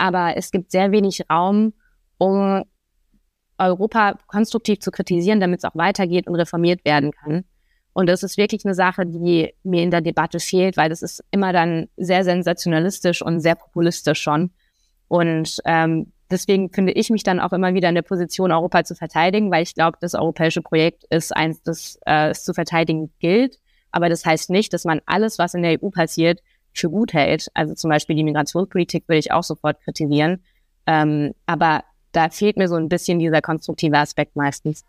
aber es gibt sehr wenig Raum, um Europa konstruktiv zu kritisieren, damit es auch weitergeht und reformiert werden kann. Und das ist wirklich eine Sache, die mir in der Debatte fehlt, weil das ist immer dann sehr sensationalistisch und sehr populistisch schon. Und deswegen finde ich mich dann auch immer wieder in der Position, Europa zu verteidigen, weil ich glaube, das europäische Projekt ist eins, das es zu verteidigen gilt. Aber das heißt nicht, dass man alles, was in der EU passiert, für gut hält. Also zum Beispiel die Migrationspolitik würde ich auch sofort kritisieren. Aber da fehlt mir so ein bisschen dieser konstruktive Aspekt meistens.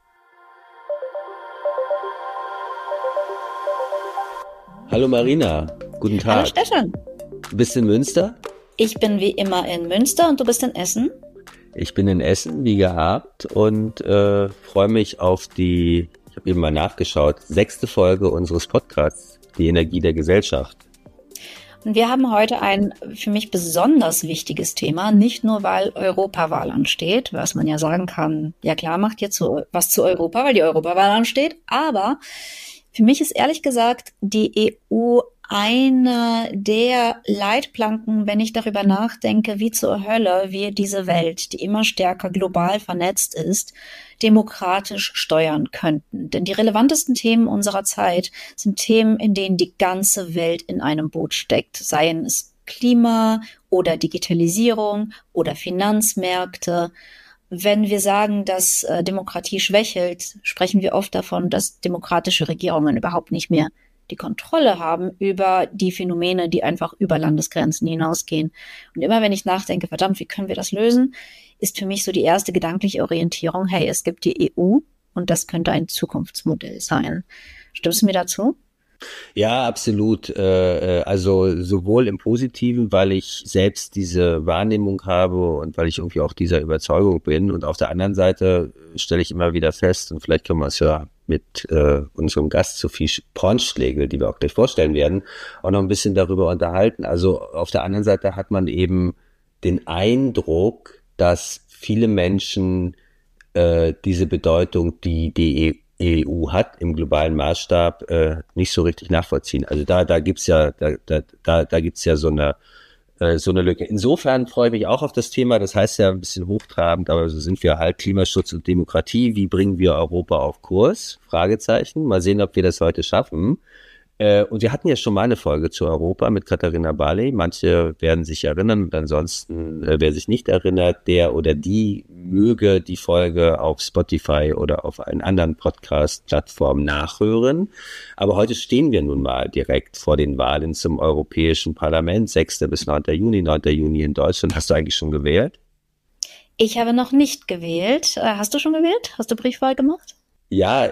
Hallo Marina, guten Tag. Hallo Stefan. Du bist in Münster? Ich bin wie immer in Münster und du bist in Essen? Ich bin in Essen, wie gehabt, und freue mich auf ich habe eben mal nachgeschaut, 6. Folge unseres Podcasts, die Energie der Gesellschaft. Und wir haben heute ein für mich besonders wichtiges Thema, nicht nur weil Europawahl ansteht, was man ja sagen kann, ja klar, macht jetzt was zu Europa, weil die Europawahl ansteht, aber für mich ist ehrlich gesagt die EU eine der Leitplanken, wenn ich darüber nachdenke, wie zur Hölle wir diese Welt, die immer stärker global vernetzt ist, demokratisch steuern könnten. Denn die relevantesten Themen unserer Zeit sind Themen, in denen die ganze Welt in einem Boot steckt, seien es Klima oder Digitalisierung oder Finanzmärkte. Wenn wir sagen, dass Demokratie schwächelt, sprechen wir oft davon, dass demokratische Regierungen überhaupt nicht mehr die Kontrolle haben über die Phänomene, die einfach über Landesgrenzen hinausgehen. Und immer wenn ich nachdenke, verdammt, wie können wir das lösen, ist für mich so die erste gedankliche Orientierung, hey, es gibt die EU und das könnte ein Zukunftsmodell sein. Stimmst du mir dazu? Ja, absolut. Also sowohl im Positiven, weil ich selbst diese Wahrnehmung habe und weil ich irgendwie auch dieser Überzeugung bin. Und auf der anderen Seite stelle ich immer wieder fest, und vielleicht können wir es ja mit unserem Gast Sophie Pronschlegel, die wir auch gleich vorstellen werden, auch noch ein bisschen darüber unterhalten. Also auf der anderen Seite hat man eben den Eindruck, dass viele Menschen diese Bedeutung, die die EU hat im globalen Maßstab, nicht so richtig nachvollziehen. Also da gibt's ja so eine Lücke. Insofern freue ich mich auch auf das Thema. Das heißt ja ein bisschen hochtrabend, aber so sind wir halt: Klimaschutz und Demokratie. Wie bringen wir Europa auf Kurs? Fragezeichen. Mal sehen, ob wir das heute schaffen. Und wir hatten ja schon mal eine Folge zu Europa mit Katharina Barley. Manche werden sich erinnern und ansonsten, wer sich nicht erinnert, der oder die möge die Folge auf Spotify oder auf einen anderen Podcast-Plattform nachhören. Aber heute stehen wir nun mal direkt vor den Wahlen zum Europäischen Parlament, 6. bis 9. Juni, 9. Juni in Deutschland. Hast du eigentlich schon gewählt? Ich habe noch nicht gewählt. Hast du schon gewählt? Hast du Briefwahl gemacht? Ja,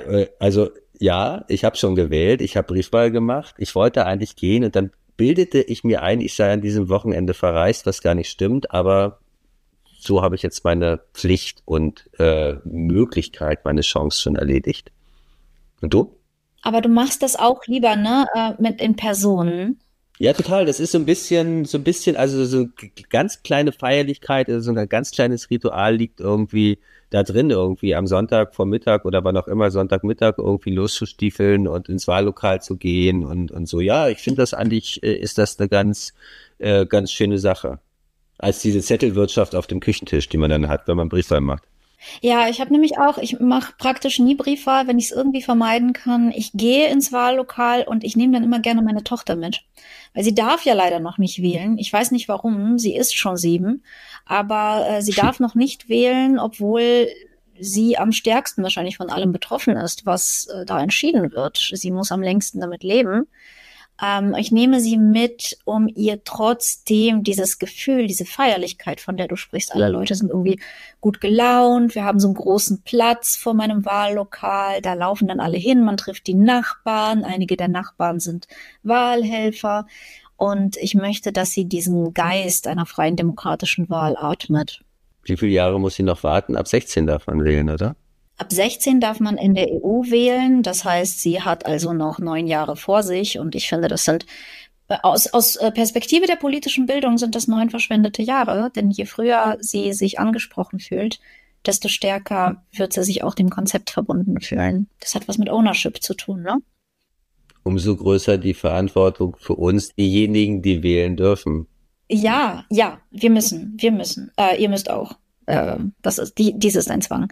ja, ich habe schon gewählt, ich habe Briefwahl gemacht, ich wollte eigentlich gehen und dann bildete ich mir ein, ich sei an diesem Wochenende verreist, was gar nicht stimmt, aber so habe ich jetzt meine Pflicht und Möglichkeit, meine Chance schon erledigt. Und du? Aber du machst das auch lieber, ne, mit in Person. Ja, total. Das ist so ein bisschen, also so eine ganz kleine Feierlichkeit, also so ein ganz kleines Ritual liegt irgendwie da drin, irgendwie am Sonntag vor Mittag oder wann auch immer, Sonntagmittag irgendwie loszustiefeln und ins Wahllokal zu gehen und so. Ja, ich finde das eigentlich, ist das eine ganz schöne Sache. Als diese Zettelwirtschaft auf dem Küchentisch, die man dann hat, wenn man Briefwahl macht. Ja, ich habe nämlich auch, ich mache praktisch nie Briefwahl, wenn ich es irgendwie vermeiden kann. Ich gehe ins Wahllokal und ich nehme dann immer gerne meine Tochter mit. Weil sie darf ja leider noch nicht wählen. Ich weiß nicht warum, sie ist schon 7, aber sie darf noch nicht wählen, obwohl sie am stärksten wahrscheinlich von allem betroffen ist, was da entschieden wird. Sie muss am längsten damit leben. Ich nehme sie mit, um ihr trotzdem dieses Gefühl, diese Feierlichkeit, von der du sprichst, alle Leute sind irgendwie gut gelaunt, wir haben so einen großen Platz vor meinem Wahllokal, da laufen dann alle hin, man trifft die Nachbarn, einige der Nachbarn sind Wahlhelfer und ich möchte, dass sie diesen Geist einer freien demokratischen Wahl atmet. Wie viele Jahre muss sie noch warten? Ab 16 darf man wählen, oder? Ab 16 darf man in der EU wählen, das heißt, sie hat also noch 9 Jahre vor sich und ich finde, das sind aus Perspektive der politischen Bildung sind das 9 verschwendete Jahre, denn je früher sie sich angesprochen fühlt, desto stärker wird sie sich auch dem Konzept verbunden fühlen. Das hat was mit Ownership zu tun, ne? Umso größer die Verantwortung für uns, diejenigen, die wählen dürfen. Ja, wir müssen. Ihr müsst auch. Dies ist ein Zwang.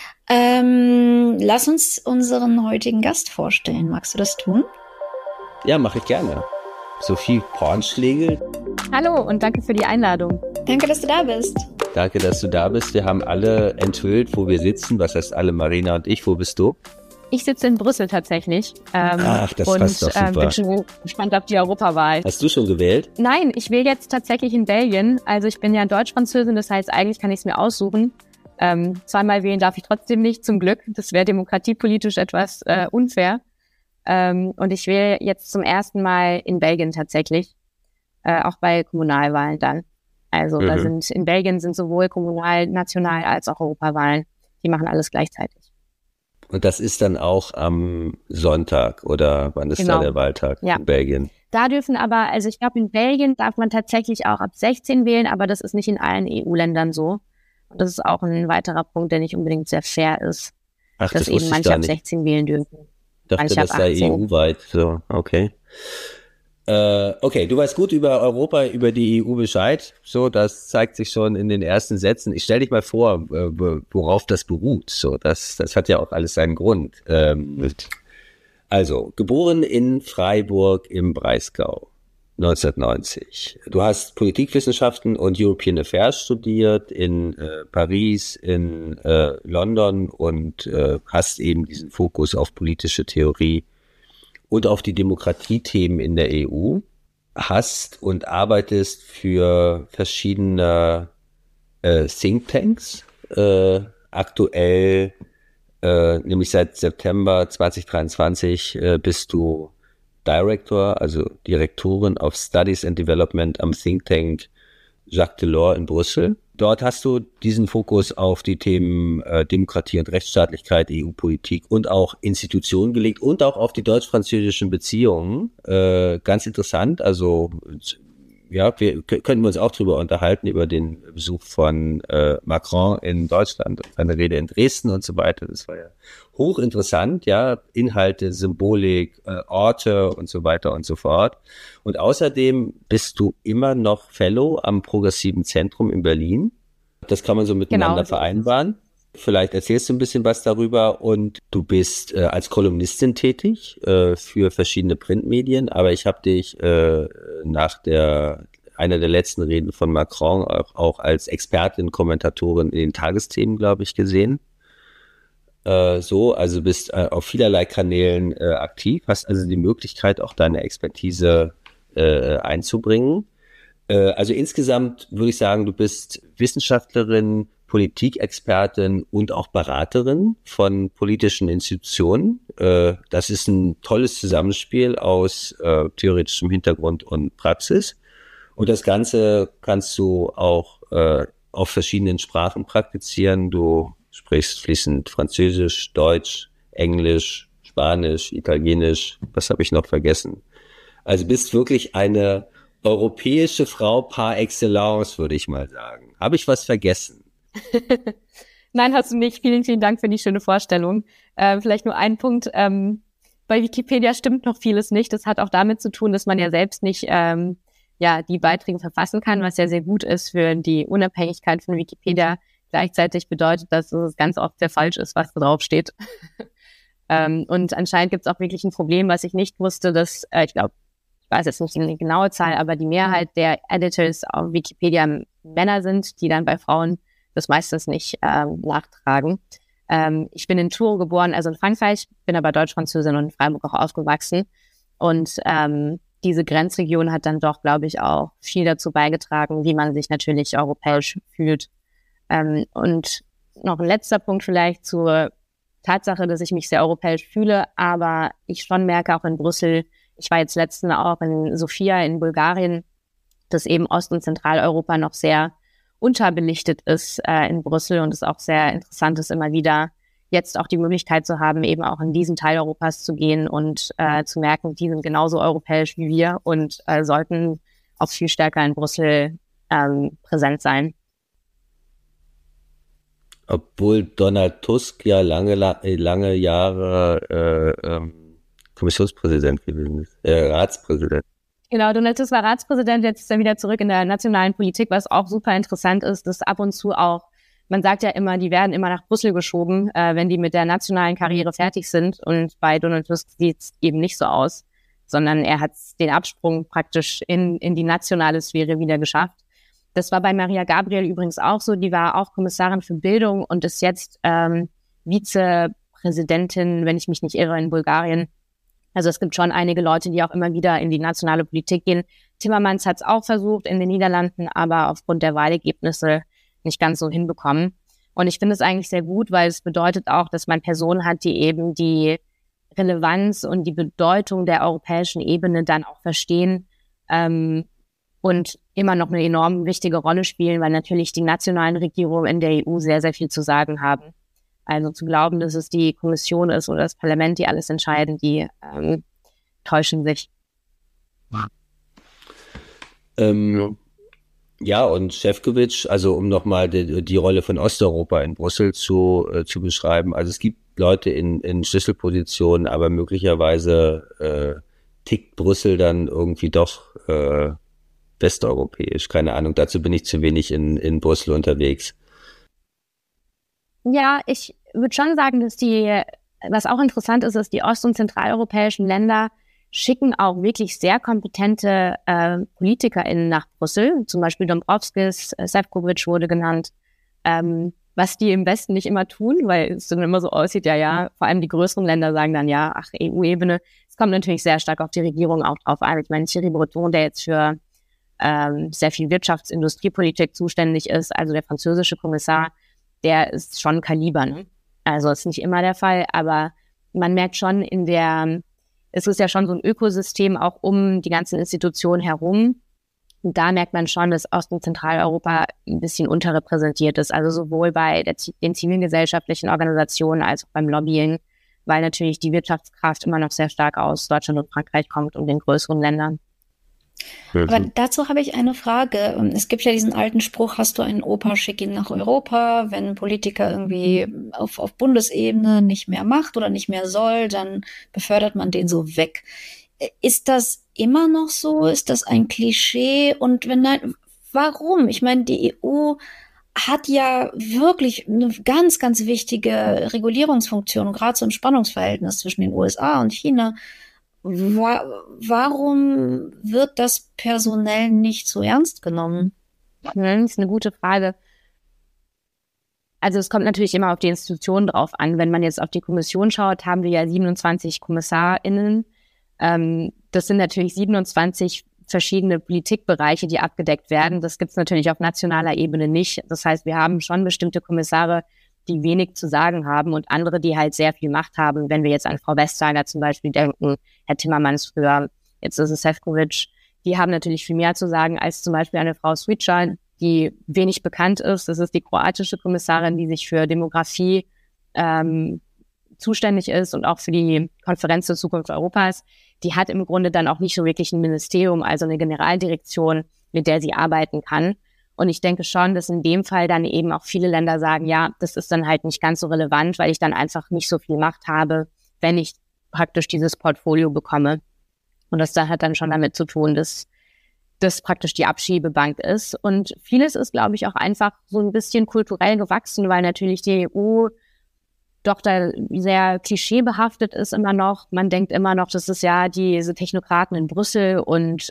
Lass uns unseren heutigen Gast vorstellen. Magst du das tun? Ja, mache ich gerne. Sophie Pornschlegel. Hallo und danke für die Einladung. Danke, dass du da bist. Danke, dass du da bist. Wir haben alle enthüllt, wo wir sitzen. Was heißt alle, Marina und ich? Wo bist du? Ich sitze in Brüssel tatsächlich. Ach, das passt doch super. Bin schon gespannt auf die Europawahl. Hast du schon gewählt? Nein, ich wähle jetzt tatsächlich in Belgien. Also ich bin ja Deutsch-Französin, das heißt, eigentlich kann ich es mir aussuchen. Zweimal wählen darf ich trotzdem nicht, zum Glück. Das wäre demokratiepolitisch etwas unfair. Und ich wähle jetzt zum ersten Mal in Belgien tatsächlich. Auch bei Kommunalwahlen dann. Also in Belgien sind sowohl Kommunal-, National- als auch Europawahlen. Die machen alles gleichzeitig. Und das ist dann auch am Sonntag oder wann ist da der Wahltag in Belgien? Da dürfen aber, also ich glaube, in Belgien darf man tatsächlich auch ab 16 wählen, aber das ist nicht in allen EU-Ländern so. Und das ist auch ein weiterer Punkt, der nicht unbedingt sehr fair ist. Ach, dass eben manche ab 16 wählen dürfen. Ich dachte, das sei EU-weit. So, okay. Okay, du weißt gut über Europa, über die EU Bescheid. So, das zeigt sich schon in den ersten Sätzen. Ich stell dich mal vor, worauf das beruht. So, das hat ja auch alles seinen Grund. Also, geboren in Freiburg im Breisgau, 1990. Du hast Politikwissenschaften und European Affairs studiert in Paris, in London und hast eben diesen Fokus auf politische Theorie und auf die Demokratiethemen in der EU, hast und arbeitest für verschiedene Thinktanks, aktuell, nämlich seit September 2023 bist du Director, also Direktorin of Studies and Development am Think Tank Jacques Delors in Brüssel. Dort hast du diesen Fokus auf die Themen Demokratie und Rechtsstaatlichkeit, EU-Politik und auch Institutionen gelegt und auch auf die deutsch-französischen Beziehungen. Ganz interessant, also ja, könnten wir uns auch drüber unterhalten, über den Besuch von Macron in Deutschland und seine Rede in Dresden und so weiter. Das war ja hochinteressant, ja, Inhalte, Symbolik, Orte und so weiter und so fort. Und außerdem bist du immer noch Fellow am Progressiven Zentrum in Berlin. Das kann man so miteinander vereinbaren. Vielleicht erzählst du ein bisschen was darüber und du bist als Kolumnistin tätig für verschiedene Printmedien, aber ich habe dich nach einer der letzten Reden von Macron auch als Expertin, Kommentatorin in den Tagesthemen, glaube ich, gesehen. Also bist auf vielerlei Kanälen aktiv, hast also die Möglichkeit, auch deine Expertise einzubringen. Also insgesamt würde ich sagen, du bist Wissenschaftlerin, Politikexpertin und auch Beraterin von politischen Institutionen. Das ist ein tolles Zusammenspiel aus theoretischem Hintergrund und Praxis. Und das Ganze kannst du auch auf verschiedenen Sprachen praktizieren. Du sprichst fließend Französisch, Deutsch, Englisch, Spanisch, Italienisch. Was habe ich noch vergessen? Also bist wirklich eine europäische Frau par excellence, würde ich mal sagen. Habe ich was vergessen? Nein, hast du nicht. Vielen, vielen Dank für die schöne Vorstellung. Vielleicht nur ein Punkt. Bei Wikipedia stimmt noch vieles nicht. Das hat auch damit zu tun, dass man ja selbst nicht die Beiträge verfassen kann, was ja sehr gut ist für die Unabhängigkeit von Wikipedia. Gleichzeitig bedeutet das, dass es ganz oft sehr falsch ist, was da drauf steht. Und anscheinend gibt es auch wirklich ein Problem, was ich nicht wusste, dass, ich weiß jetzt nicht eine genaue Zahl, aber die Mehrheit der Editors auf Wikipedia Männer sind, die dann bei Frauen das meistens nicht nachtragen. Ich bin in Tours geboren, also in Frankreich, bin aber Deutsch-Französin und in Freiburg auch aufgewachsen. Und diese Grenzregion hat dann doch, glaube ich, auch viel dazu beigetragen, wie man sich natürlich europäisch fühlt. Und noch ein letzter Punkt vielleicht zur Tatsache, dass ich mich sehr europäisch fühle, aber ich schon merke auch in Brüssel, ich war jetzt letztens auch in Sofia in Bulgarien, dass eben Ost- und Zentraleuropa noch sehr unterbelichtet ist in Brüssel und es auch sehr interessant ist, immer wieder jetzt auch die Möglichkeit zu haben, eben auch in diesen Teil Europas zu gehen und zu merken, die sind genauso europäisch wie wir und sollten auch viel stärker in Brüssel präsent sein. Obwohl Donald Tusk ja lange Jahre Kommissionspräsident gewesen ist, Ratspräsident. Genau, Donald Tusk war Ratspräsident, jetzt ist er wieder zurück in der nationalen Politik, was auch super interessant ist, dass ab und zu auch, man sagt ja immer, die werden immer nach Brüssel geschoben, wenn die mit der nationalen Karriere fertig sind. Und bei Donald Tusk sieht es eben nicht so aus, sondern er hat den Absprung praktisch in die nationale Sphäre wieder geschafft. Das war bei Maria Gabriel übrigens auch so, die war auch Kommissarin für Bildung und ist jetzt Vizepräsidentin, wenn ich mich nicht irre, in Bulgarien. Also es gibt schon einige Leute, die auch immer wieder in die nationale Politik gehen. Timmermans hat es auch versucht in den Niederlanden, aber aufgrund der Wahlergebnisse nicht ganz so hinbekommen. Und ich finde es eigentlich sehr gut, weil es bedeutet auch, dass man Personen hat, die eben die Relevanz und die Bedeutung der europäischen Ebene dann auch verstehen und immer noch eine enorm wichtige Rolle spielen, weil natürlich die nationalen Regierungen in der EU sehr, sehr viel zu sagen haben. Also zu glauben, dass es die Kommission ist oder das Parlament, die alles entscheiden, die täuschen sich. Ja, und Šefčovič, also um nochmal die Rolle von Osteuropa in Brüssel zu beschreiben, also es gibt Leute in Schlüsselpositionen, aber möglicherweise tickt Brüssel dann irgendwie doch westeuropäisch, keine Ahnung, dazu bin ich zu wenig in Brüssel unterwegs. Ja, ich würde schon sagen, dass was auch interessant ist, ist, die ost- und zentraleuropäischen Länder schicken auch wirklich sehr kompetente PolitikerInnen nach Brüssel. Zum Beispiel Dombrovskis, Šefčovič wurde genannt, was die im Westen nicht immer tun, weil es dann immer so aussieht, ja, vor allem die größeren Länder sagen dann, ja, ach, EU-Ebene. Es kommt natürlich sehr stark auf die Regierung auch drauf an. Ich meine, Thierry Breton, der jetzt für sehr viel Wirtschafts- und Industriepolitik zuständig ist, also der französische Kommissar, der ist schon Kaliber, ne? Also ist nicht immer der Fall, aber man merkt schon es ist ja schon so ein Ökosystem auch um die ganzen Institutionen herum. Und da merkt man schon, dass Ost- und Zentraleuropa ein bisschen unterrepräsentiert ist, also sowohl bei den zivilgesellschaftlichen Organisationen als auch beim Lobbying, weil natürlich die Wirtschaftskraft immer noch sehr stark aus Deutschland und Frankreich kommt und den größeren Ländern. Aber dazu habe ich eine Frage. Es gibt ja diesen alten Spruch, hast du einen Opa, schick ihn nach Europa. Wenn ein Politiker irgendwie auf Bundesebene nicht mehr macht oder nicht mehr soll, dann befördert man den so weg. Ist das immer noch so? Ist das ein Klischee? Und wenn nein, warum? Ich meine, die EU hat ja wirklich eine ganz, ganz wichtige Regulierungsfunktion, gerade so im Spannungsverhältnis zwischen den USA und China. Warum wird das personell nicht so ernst genommen? Das ist eine gute Frage. Also es kommt natürlich immer auf die Institutionen drauf an. Wenn man jetzt auf die Kommission schaut, haben wir ja 27 KommissarInnen. Das sind natürlich 27 verschiedene Politikbereiche, die abgedeckt werden. Das gibt es natürlich auf nationaler Ebene nicht. Das heißt, wir haben schon bestimmte Kommissare, die wenig zu sagen haben und andere, die halt sehr viel Macht haben. Wenn wir jetzt an Frau Vestager zum Beispiel denken, Herr Timmermans früher, jetzt ist es Šefčovič, die haben natürlich viel mehr zu sagen als zum Beispiel eine Frau Šuica, die wenig bekannt ist. Das ist die kroatische Kommissarin, die sich für Demografie zuständig ist und auch für die Konferenz zur Zukunft Europas. Die hat im Grunde dann auch nicht so wirklich ein Ministerium, also eine Generaldirektion, mit der sie arbeiten kann. Und ich denke schon, dass in dem Fall dann eben auch viele Länder sagen, ja, das ist dann halt nicht ganz so relevant, weil ich dann einfach nicht so viel Macht habe, wenn ich praktisch dieses Portfolio bekomme. Und das hat dann schon damit zu tun, dass das praktisch die Abschiebebank ist. Und vieles ist, glaube ich, auch einfach so ein bisschen kulturell gewachsen, weil natürlich die EU doch da sehr klischeebehaftet ist immer noch. Man denkt immer noch, das ist ja diese Technokraten in Brüssel und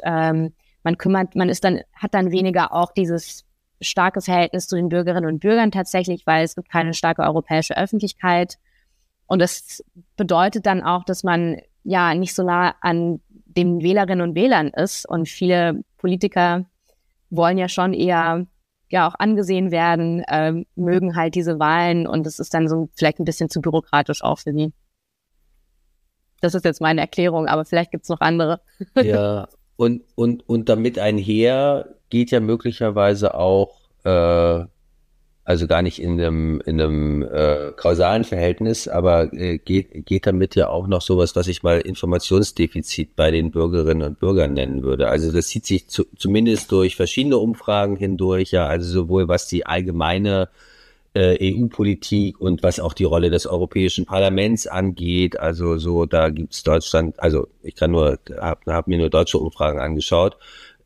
hat dann weniger auch dieses starke Verhältnis zu den Bürgerinnen und Bürgern tatsächlich, weil es gibt keine starke europäische Öffentlichkeit. Und das bedeutet dann auch, dass man ja nicht so nah an den Wählerinnen und Wählern ist. Und viele Politiker wollen ja schon eher auch angesehen werden, mögen halt diese Wahlen und das ist dann so vielleicht ein bisschen zu bürokratisch auch für sie. Das ist jetzt meine Erklärung, aber vielleicht gibt's noch andere. Ja. Und damit einher geht ja möglicherweise auch, also gar nicht in einem kausalen Verhältnis, aber geht damit ja auch noch sowas, was ich mal Informationsdefizit bei den Bürgerinnen und Bürgern nennen würde. Also das zieht sich zumindest durch verschiedene Umfragen hindurch, ja, also sowohl was die allgemeine EU-Politik und was auch die Rolle des Europäischen Parlaments angeht. Also so, da gibt's Deutschland, also ich kann nur, hab mir nur deutsche Umfragen angeschaut.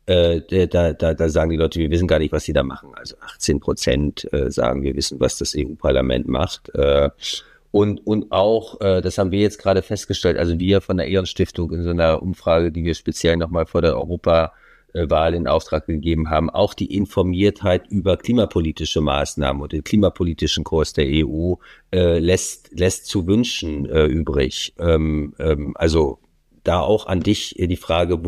Da sagen die Leute, wir wissen gar nicht, was sie da machen. Also 18% sagen, wir wissen, was das EU-Parlament macht. Und auch, das haben wir jetzt gerade festgestellt, also wir von der Ehrenstiftung in so einer Umfrage, die wir speziell nochmal vor der Europawahl in Auftrag gegeben haben, auch die Informiertheit über klimapolitische Maßnahmen und den klimapolitischen Kurs der EU lässt zu wünschen übrig. Also da auch an dich die Frage,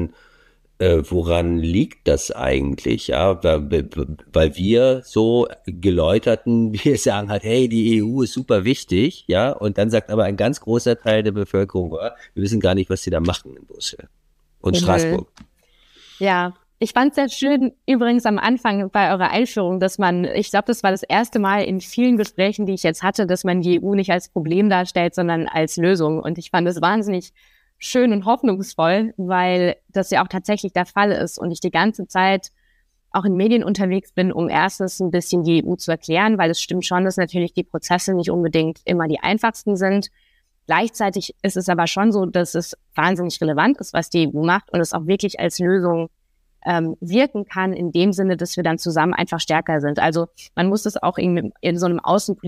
woran liegt das eigentlich? Ja, weil wir so Geläuterten, wir sagen halt, hey, die EU ist super wichtig, ja, und dann sagt aber ein ganz großer Teil der Bevölkerung, wir wissen gar nicht, was sie da machen in Brüssel und Straßburg. Ja, ich fand es sehr schön, übrigens am Anfang bei eurer Einführung, dass ich glaube, das war das erste Mal in vielen Gesprächen, die ich jetzt hatte, dass man die EU nicht als Problem darstellt, sondern als Lösung. Und ich fand es wahnsinnig schön und hoffnungsvoll, weil das ja auch tatsächlich der Fall ist und ich die ganze Zeit auch in Medien unterwegs bin, um erstens ein bisschen die EU zu erklären, weil es stimmt schon, dass natürlich die Prozesse nicht unbedingt immer die einfachsten sind. Gleichzeitig ist es aber schon so, dass es wahnsinnig relevant ist, was die EU macht und es auch wirklich als Lösung wirken kann, in dem Sinne, dass wir dann zusammen einfach stärker sind. Also man muss das auch in so einem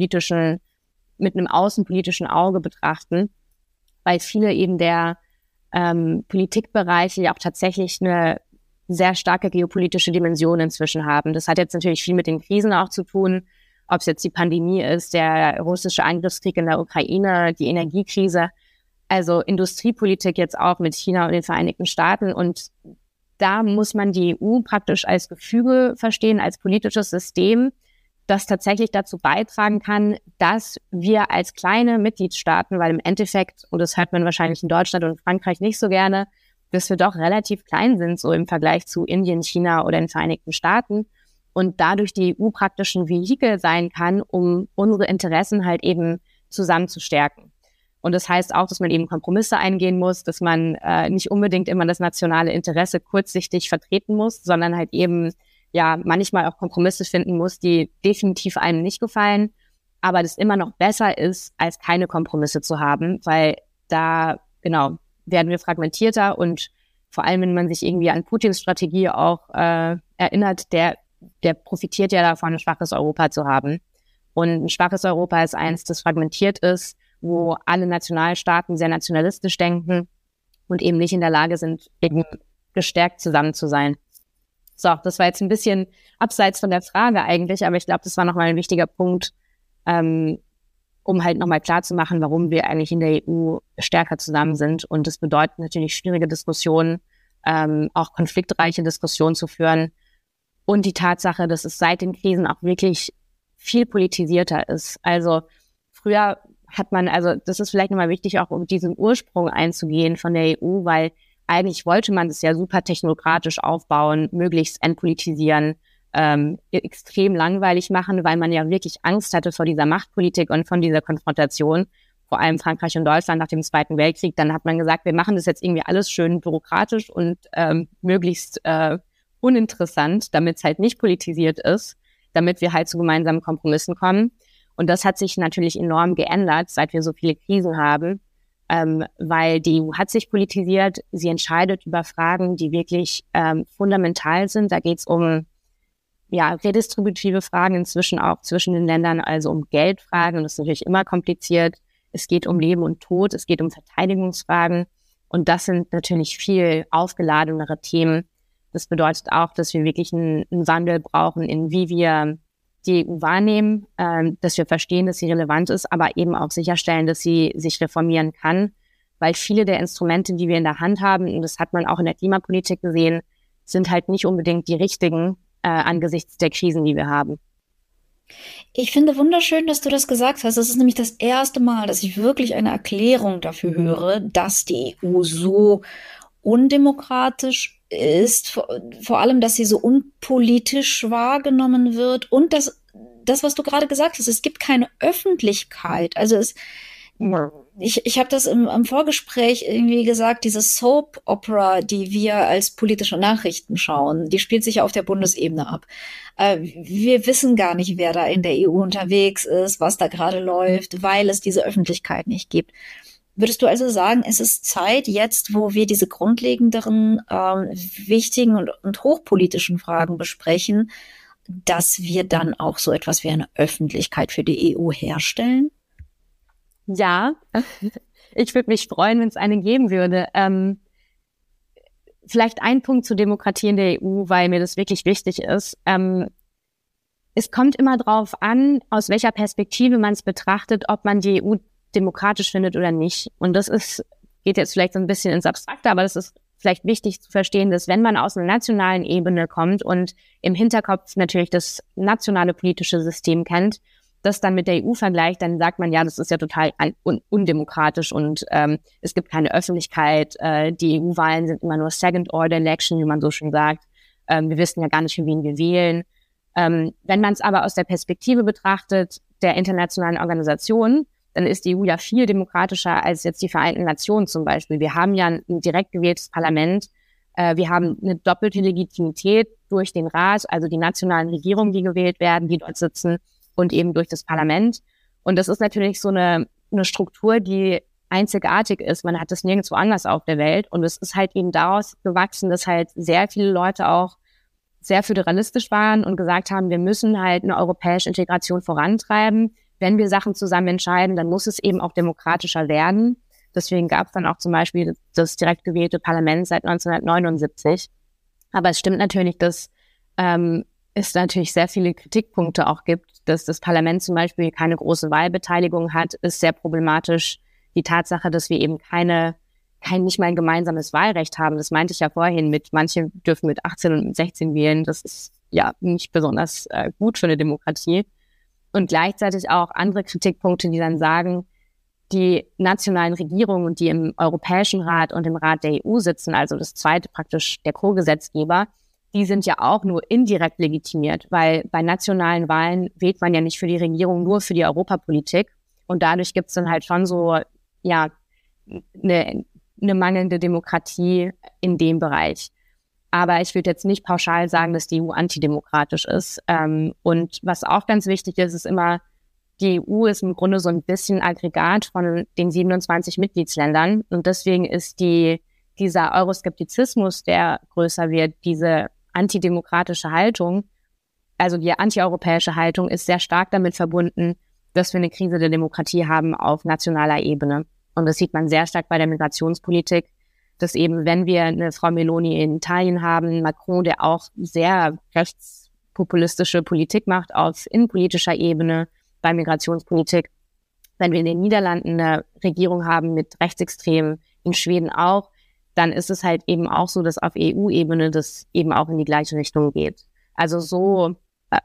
mit einem außenpolitischen Auge betrachten, weil viele eben der Politikbereiche ja auch tatsächlich eine sehr starke geopolitische Dimension inzwischen haben. Das hat jetzt natürlich viel mit den Krisen auch zu tun, ob es jetzt die Pandemie ist, der russische Angriffskrieg in der Ukraine, die Energiekrise, also Industriepolitik jetzt auch mit China und den Vereinigten Staaten. Und da muss man die EU praktisch als Gefüge verstehen, als politisches System, das tatsächlich dazu beitragen kann, dass wir als kleine Mitgliedstaaten, weil im Endeffekt, und das hört man wahrscheinlich in Deutschland und Frankreich nicht so gerne, dass wir doch relativ klein sind, so im Vergleich zu Indien, China oder den Vereinigten Staaten und dadurch die EU praktisch ein Vehikel sein kann, um unsere Interessen halt eben zusammen zu stärken. Und das heißt auch, dass man eben Kompromisse eingehen muss, dass man nicht unbedingt immer das nationale Interesse kurzsichtig vertreten muss, sondern halt eben ja manchmal auch Kompromisse finden muss, die definitiv einem nicht gefallen, aber das immer noch besser ist, als keine Kompromisse zu haben, weil da, genau, werden wir fragmentierter und vor allem, wenn man sich irgendwie an Putins Strategie auch erinnert, der profitiert ja davon, ein schwaches Europa zu haben. Und ein schwaches Europa ist eins, das fragmentiert ist, wo alle Nationalstaaten sehr nationalistisch denken und eben nicht in der Lage sind, eben gestärkt zusammen zu sein. So, das war jetzt ein bisschen abseits von der Frage eigentlich, aber ich glaube, das war nochmal ein wichtiger Punkt, um halt nochmal klarzumachen, warum wir eigentlich in der EU stärker zusammen sind. Und das bedeutet natürlich schwierige Diskussionen, auch konfliktreiche Diskussionen zu führen. Und die Tatsache, dass es seit den Krisen auch wirklich viel politisierter ist. Also früher hat man, also das ist vielleicht nochmal wichtig, auch um diesen Ursprung einzugehen von der EU, weil eigentlich wollte man das ja super technokratisch aufbauen, möglichst entpolitisieren, extrem langweilig machen, weil man ja wirklich Angst hatte vor dieser Machtpolitik und von dieser Konfrontation, vor allem Frankreich und Deutschland nach dem Zweiten Weltkrieg. Dann hat man gesagt, wir machen das jetzt irgendwie alles schön bürokratisch und möglichst uninteressant, damit es halt nicht politisiert ist, damit wir halt zu gemeinsamen Kompromissen kommen. Und das hat sich natürlich enorm geändert, seit wir so viele Krisen haben, weil die EU hat sich politisiert. Sie entscheidet über Fragen, die wirklich fundamental sind. Da geht es um redistributive Fragen inzwischen auch zwischen den Ländern, also um Geldfragen. Und das ist natürlich immer kompliziert. Es geht um Leben und Tod, es geht um Verteidigungsfragen. Und das sind natürlich viel aufgeladenere Themen. Das bedeutet auch, dass wir wirklich einen Wandel brauchen, in wie wir die EU wahrnehmen, dass wir verstehen, dass sie relevant ist, aber eben auch sicherstellen, dass sie sich reformieren kann, weil viele der Instrumente, die wir in der Hand haben, und das hat man auch in der Klimapolitik gesehen, sind halt nicht unbedingt die richtigen angesichts der Krisen, die wir haben. Ich finde wunderschön, dass du das gesagt hast. Das ist nämlich das erste Mal, dass ich wirklich eine Erklärung dafür höre, dass die EU so undemokratisch ist, vor allem, dass sie so unpolitisch wahrgenommen wird und das, was du gerade gesagt hast, es gibt keine Öffentlichkeit. Also Ich habe das im Vorgespräch irgendwie gesagt, diese Soap-Opera, die wir als politische Nachrichten schauen, die spielt sich ja auf der Bundesebene ab. Wir wissen gar nicht, wer da in der EU unterwegs ist, was da gerade läuft, weil es diese Öffentlichkeit nicht gibt. Würdest du also sagen, es ist Zeit jetzt, wo wir diese grundlegenderen, wichtigen und hochpolitischen Fragen besprechen, dass wir dann auch so etwas wie eine Öffentlichkeit für die EU herstellen? Ja, ich würde mich freuen, wenn es eine geben würde. Vielleicht ein Punkt zur Demokratie in der EU, weil mir das wirklich wichtig ist. Es kommt immer darauf an, aus welcher Perspektive man es betrachtet, ob man die EU demokratisch findet oder nicht. Und das geht jetzt vielleicht so ein bisschen ins Abstrakte, aber das ist vielleicht wichtig zu verstehen, dass wenn man aus einer nationalen Ebene kommt und im Hinterkopf natürlich das nationale politische System kennt, das dann mit der EU vergleicht, dann sagt man, ja, das ist ja total undemokratisch und es gibt keine Öffentlichkeit. Die EU-Wahlen sind immer nur Second-Order-Election, wie man so schön sagt. Wir wissen ja gar nicht, für wen wir wählen. Wenn man es aber aus der Perspektive betrachtet, der internationalen Organisationen, dann ist die EU ja viel demokratischer als jetzt die Vereinten Nationen zum Beispiel. Wir haben ja ein direkt gewähltes Parlament. Wir haben eine doppelte Legitimität durch den Rat, also die nationalen Regierungen, die gewählt werden, die dort sitzen, und eben durch das Parlament. Und das ist natürlich so eine Struktur, die einzigartig ist. Man hat das nirgendwo anders auf der Welt. Und es ist halt eben daraus gewachsen, dass halt sehr viele Leute auch sehr föderalistisch waren und gesagt haben, wir müssen halt eine europäische Integration vorantreiben. Wenn wir Sachen zusammen entscheiden, dann muss es eben auch demokratischer werden. Deswegen gab es dann auch zum Beispiel das direkt gewählte Parlament seit 1979. Aber es stimmt natürlich, dass es natürlich sehr viele Kritikpunkte auch gibt, dass das Parlament zum Beispiel keine große Wahlbeteiligung hat, ist sehr problematisch. Die Tatsache, dass wir eben nicht mal ein gemeinsames Wahlrecht haben, das meinte ich ja vorhin manche dürfen mit 18 und mit 16 wählen, das ist ja nicht besonders gut für eine Demokratie. Und gleichzeitig auch andere Kritikpunkte, die dann sagen, die nationalen Regierungen, die im Europäischen Rat und im Rat der EU sitzen, also das zweite praktisch der Co-Gesetzgeber, die sind ja auch nur indirekt legitimiert, weil bei nationalen Wahlen wählt man ja nicht für die Regierung, nur für die Europapolitik. Und dadurch gibt es dann halt schon so, ja, eine mangelnde Demokratie in dem Bereich. Aber ich würde jetzt nicht pauschal sagen, dass die EU antidemokratisch ist. Und was auch ganz wichtig ist, ist immer, die EU ist im Grunde so ein bisschen Aggregat von den 27 Mitgliedsländern. Und deswegen ist dieser Euroskeptizismus, der größer wird, diese antidemokratische Haltung, also die antieuropäische Haltung, ist sehr stark damit verbunden, dass wir eine Krise der Demokratie haben auf nationaler Ebene. Und das sieht man sehr stark bei der Migrationspolitik, dass eben, wenn wir eine Frau Meloni in Italien haben, Macron, der auch sehr rechtspopulistische Politik macht auf innenpolitischer Ebene bei Migrationspolitik, wenn wir in den Niederlanden eine Regierung haben mit Rechtsextremen, in Schweden auch, dann ist es halt eben auch so, dass auf EU-Ebene das eben auch in die gleiche Richtung geht. Also so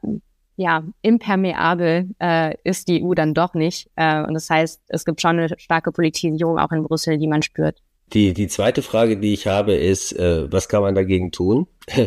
impermeabel ist die EU dann doch nicht. Und das heißt, es gibt schon eine starke Politisierung auch in Brüssel, die man spürt. Die zweite Frage, die ich habe, ist, was kann man dagegen tun?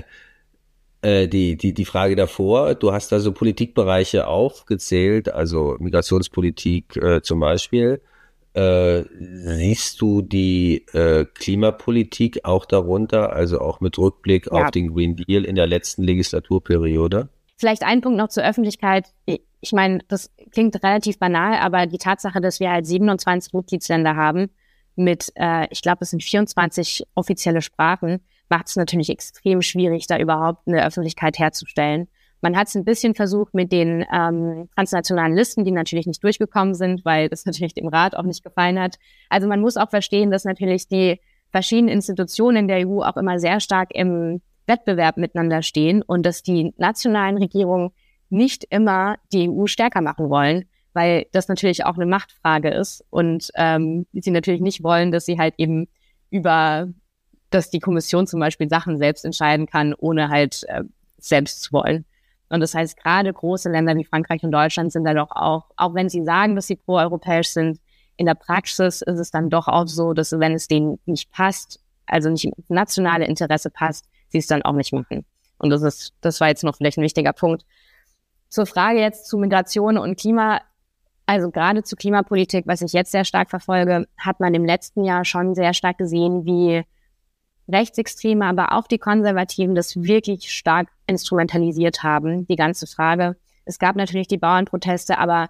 Die Frage davor, du hast da so Politikbereiche aufgezählt, also Migrationspolitik zum Beispiel. Siehst du die Klimapolitik auch darunter, also auch mit Rückblick auf den Green Deal in der letzten Legislaturperiode? Vielleicht ein Punkt noch zur Öffentlichkeit. Ich meine, das klingt relativ banal, aber die Tatsache, dass wir halt 27 Mitgliedsländer haben mit, ich glaube, es sind 24 offizielle Sprachen, macht es natürlich extrem schwierig, da überhaupt eine Öffentlichkeit herzustellen. Man hat es ein bisschen versucht mit den transnationalen Listen, die natürlich nicht durchgekommen sind, weil das natürlich dem Rat auch nicht gefallen hat. Also man muss auch verstehen, dass natürlich die verschiedenen Institutionen in der EU auch immer sehr stark im Wettbewerb miteinander stehen und dass die nationalen Regierungen nicht immer die EU stärker machen wollen, weil das natürlich auch eine Machtfrage ist und sie natürlich nicht wollen, dass sie halt eben dass die Kommission zum Beispiel Sachen selbst entscheiden kann, ohne halt selbst zu wollen. Und das heißt, gerade große Länder wie Frankreich und Deutschland sind da doch auch wenn sie sagen, dass sie proeuropäisch sind, in der Praxis ist es dann doch auch so, dass wenn es denen nicht passt, also nicht im nationalen Interesse passt, sie es dann auch nicht machen. Und das war jetzt noch vielleicht ein wichtiger Punkt. Zur Frage jetzt zu Migration und Klima. Also gerade zur Klimapolitik, was ich jetzt sehr stark verfolge, hat man im letzten Jahr schon sehr stark gesehen, wie Rechtsextreme, aber auch die Konservativen das wirklich stark instrumentalisiert haben, die ganze Frage. Es gab natürlich die Bauernproteste, aber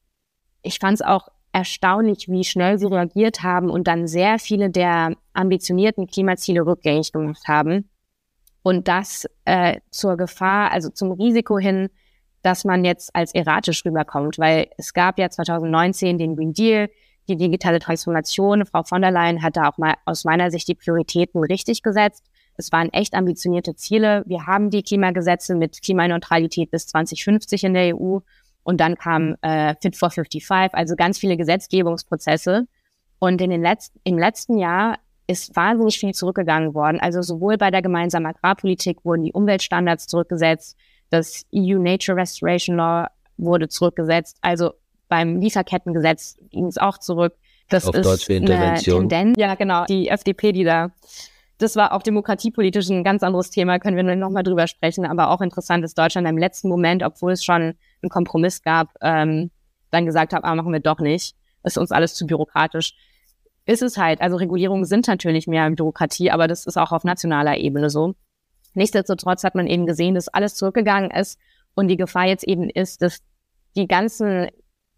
ich fand es auch erstaunlich, wie schnell sie reagiert haben und dann sehr viele der ambitionierten Klimaziele rückgängig gemacht haben. Und das zur Gefahr, also zum Risiko hin, dass man jetzt als erratisch rüberkommt, weil es gab ja 2019 den Green Deal, die digitale Transformation. Frau von der Leyen hat da auch mal aus meiner Sicht die Prioritäten richtig gesetzt. Es waren echt ambitionierte Ziele. Wir haben die Klimagesetze mit Klimaneutralität bis 2050 in der EU und dann kam Fit for 55, also ganz viele Gesetzgebungsprozesse. Und im letzten Jahr ist wahnsinnig viel zurückgegangen worden. Also sowohl bei der gemeinsamen Agrarpolitik wurden die Umweltstandards zurückgesetzt, das EU Nature Restoration Law wurde zurückgesetzt. Also beim Lieferkettengesetz ging es auch zurück. Das auf ist deutsche Intervention. Eine Tendenz. Ja, genau. Die FDP, das war auch demokratiepolitisch ein ganz anderes Thema, können wir nochmal drüber sprechen. Aber auch interessant ist Deutschland im letzten Moment, obwohl es schon einen Kompromiss gab, dann gesagt hat, machen wir doch nicht. Ist uns alles zu bürokratisch. Ist es halt. Also Regulierungen sind natürlich mehr Bürokratie, aber das ist auch auf nationaler Ebene so. Nichtsdestotrotz hat man eben gesehen, dass alles zurückgegangen ist und die Gefahr jetzt eben ist, dass die ganze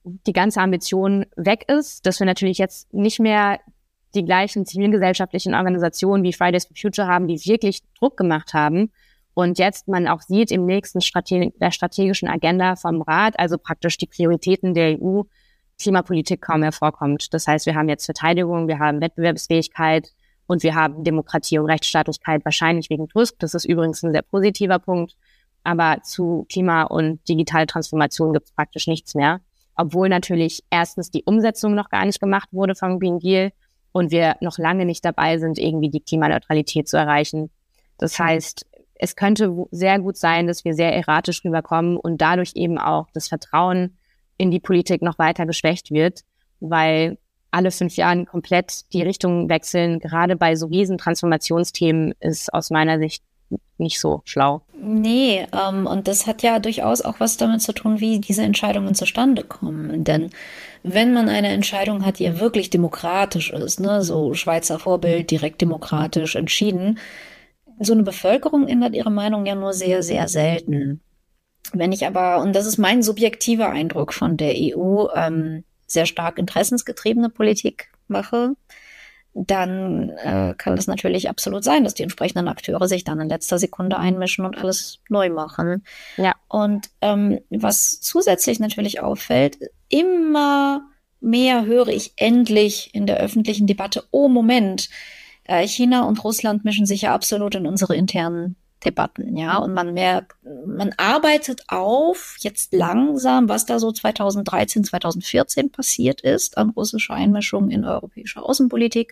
Ambition weg ist, dass wir natürlich jetzt nicht mehr die gleichen zivilgesellschaftlichen Organisationen wie Fridays for Future haben, die wirklich Druck gemacht haben. Und jetzt man auch sieht im nächsten der strategischen Agenda vom Rat, also praktisch die Prioritäten der EU, Klimapolitik kaum mehr vorkommt. Das heißt, wir haben jetzt Verteidigung, wir haben Wettbewerbsfähigkeit und wir haben Demokratie und Rechtsstaatlichkeit, wahrscheinlich wegen Tusk. Das ist übrigens ein sehr positiver Punkt. Aber zu Klima- und digitale Transformation gibt es praktisch nichts mehr. Obwohl natürlich erstens die Umsetzung noch gar nicht gemacht wurde vom Green Deal und wir noch lange nicht dabei sind, irgendwie die Klimaneutralität zu erreichen. Das heißt, es könnte sehr gut sein, dass wir sehr erratisch rüberkommen und dadurch eben auch das Vertrauen in die Politik noch weiter geschwächt wird, weil alle 5 Jahren komplett die Richtung wechseln, gerade bei so riesen Transformationsthemen, ist aus meiner Sicht nicht so schlau. Nee, und das hat ja durchaus auch was damit zu tun, wie diese Entscheidungen zustande kommen. Denn wenn man eine Entscheidung hat, die ja wirklich demokratisch ist, ne, so Schweizer Vorbild, direkt demokratisch entschieden, so eine Bevölkerung ändert ihre Meinung ja nur sehr, sehr selten. Wenn ich aber, und das ist mein subjektiver Eindruck von der EU, sehr stark interessensgetriebene Politik mache, dann kann es natürlich absolut sein, dass die entsprechenden Akteure sich dann in letzter Sekunde einmischen und alles neu machen. Ja. Und was zusätzlich natürlich auffällt, immer mehr höre ich endlich in der öffentlichen Debatte, oh Moment, China und Russland mischen sich ja absolut in unsere internen Debatten, ja, und man merkt, man arbeitet auf jetzt langsam, was da so 2013, 2014 passiert ist an russischer Einmischung in europäische Außenpolitik.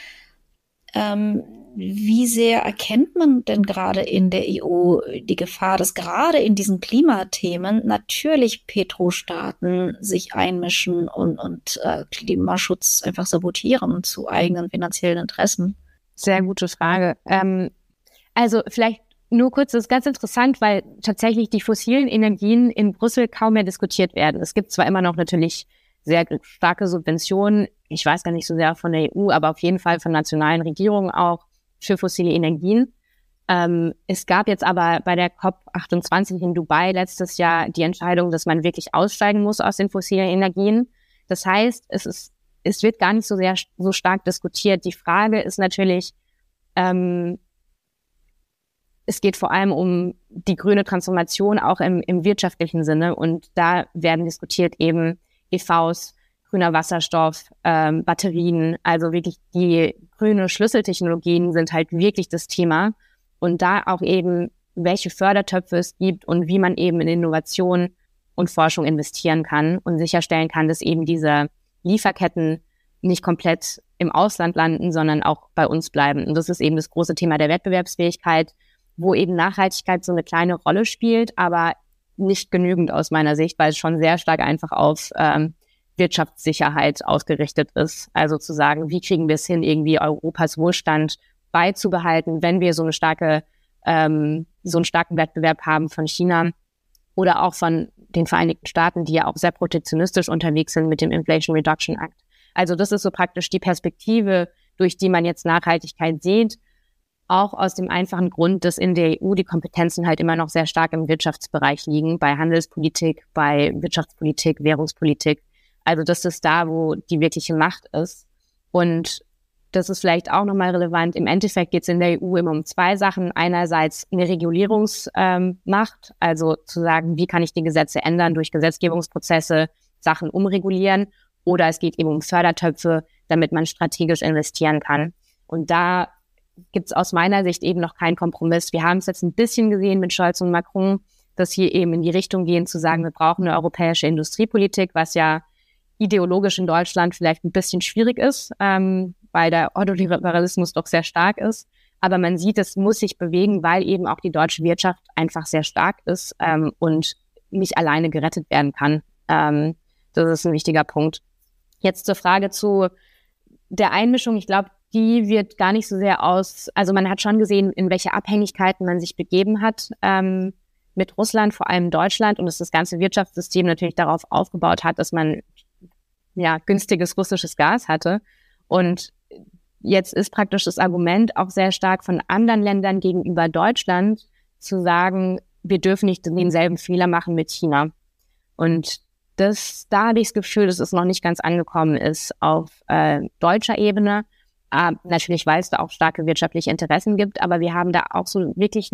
Wie sehr erkennt man denn gerade in der EU die Gefahr, dass gerade in diesen Klimathemen natürlich Petrostaaten sich einmischen und Klimaschutz einfach sabotieren zu eigenen finanziellen Interessen? Sehr gute Frage. Also vielleicht nur kurz, das ist ganz interessant, weil tatsächlich die fossilen Energien in Brüssel kaum mehr diskutiert werden. Es gibt zwar immer noch natürlich sehr starke Subventionen, ich weiß gar nicht so sehr von der EU, aber auf jeden Fall von nationalen Regierungen auch für fossile Energien. Es gab jetzt aber bei der COP28 in Dubai letztes Jahr die Entscheidung, dass man wirklich aussteigen muss aus den fossilen Energien. Das heißt, es wird gar nicht so stark diskutiert. Die Frage ist natürlich, es geht vor allem um die grüne Transformation auch im wirtschaftlichen Sinne und da werden diskutiert eben EVs, grüner Wasserstoff, Batterien, also wirklich die grüne Schlüsseltechnologien sind halt wirklich das Thema und da auch eben, welche Fördertöpfe es gibt und wie man eben in Innovation und Forschung investieren kann und sicherstellen kann, dass eben diese Lieferketten nicht komplett im Ausland landen, sondern auch bei uns bleiben. Und das ist eben das große Thema der Wettbewerbsfähigkeit, wo eben Nachhaltigkeit so eine kleine Rolle spielt, aber nicht genügend aus meiner Sicht, weil es schon sehr stark einfach auf Wirtschaftssicherheit ausgerichtet ist. Also zu sagen, wie kriegen wir es hin, irgendwie Europas Wohlstand beizubehalten, wenn wir so einen starken Wettbewerb haben von China oder auch von den Vereinigten Staaten, die ja auch sehr protektionistisch unterwegs sind mit dem Inflation Reduction Act. Also das ist so praktisch die Perspektive, durch die man jetzt Nachhaltigkeit sieht, auch aus dem einfachen Grund, dass in der EU die Kompetenzen halt immer noch sehr stark im Wirtschaftsbereich liegen, bei Handelspolitik, bei Wirtschaftspolitik, Währungspolitik. Also das ist da, wo die wirkliche Macht ist. Und das ist vielleicht auch nochmal relevant. Im Endeffekt geht es in der EU immer um zwei Sachen. Einerseits eine Regulierungsmacht, also zu sagen, wie kann ich die Gesetze ändern durch Gesetzgebungsprozesse, Sachen umregulieren. Oder es geht eben um Fördertöpfe, damit man strategisch investieren kann. Und da gibt es aus meiner Sicht eben noch keinen Kompromiss. Wir haben es jetzt ein bisschen gesehen mit Scholz und Macron, dass hier eben in die Richtung gehen, zu sagen, wir brauchen eine europäische Industriepolitik, was ja ideologisch in Deutschland vielleicht ein bisschen schwierig ist, weil der Ordoliberalismus doch sehr stark ist. Aber man sieht, es muss sich bewegen, weil eben auch die deutsche Wirtschaft einfach sehr stark ist und nicht alleine gerettet werden kann. Das ist ein wichtiger Punkt. Jetzt zur Frage zu der Einmischung. Ich glaube, die wird gar nicht so sehr also man hat schon gesehen, in welche Abhängigkeiten man sich begeben hat mit Russland, vor allem Deutschland, und dass das ganze Wirtschaftssystem natürlich darauf aufgebaut hat, dass man günstiges russisches Gas hatte. Und jetzt ist praktisch das Argument auch sehr stark von anderen Ländern gegenüber Deutschland zu sagen, wir dürfen nicht denselben Fehler machen mit China. Und da habe ich das Gefühl, dass es noch nicht ganz angekommen ist auf deutscher Ebene. Natürlich, weil es da auch starke wirtschaftliche Interessen gibt, aber wir haben da auch so wirklich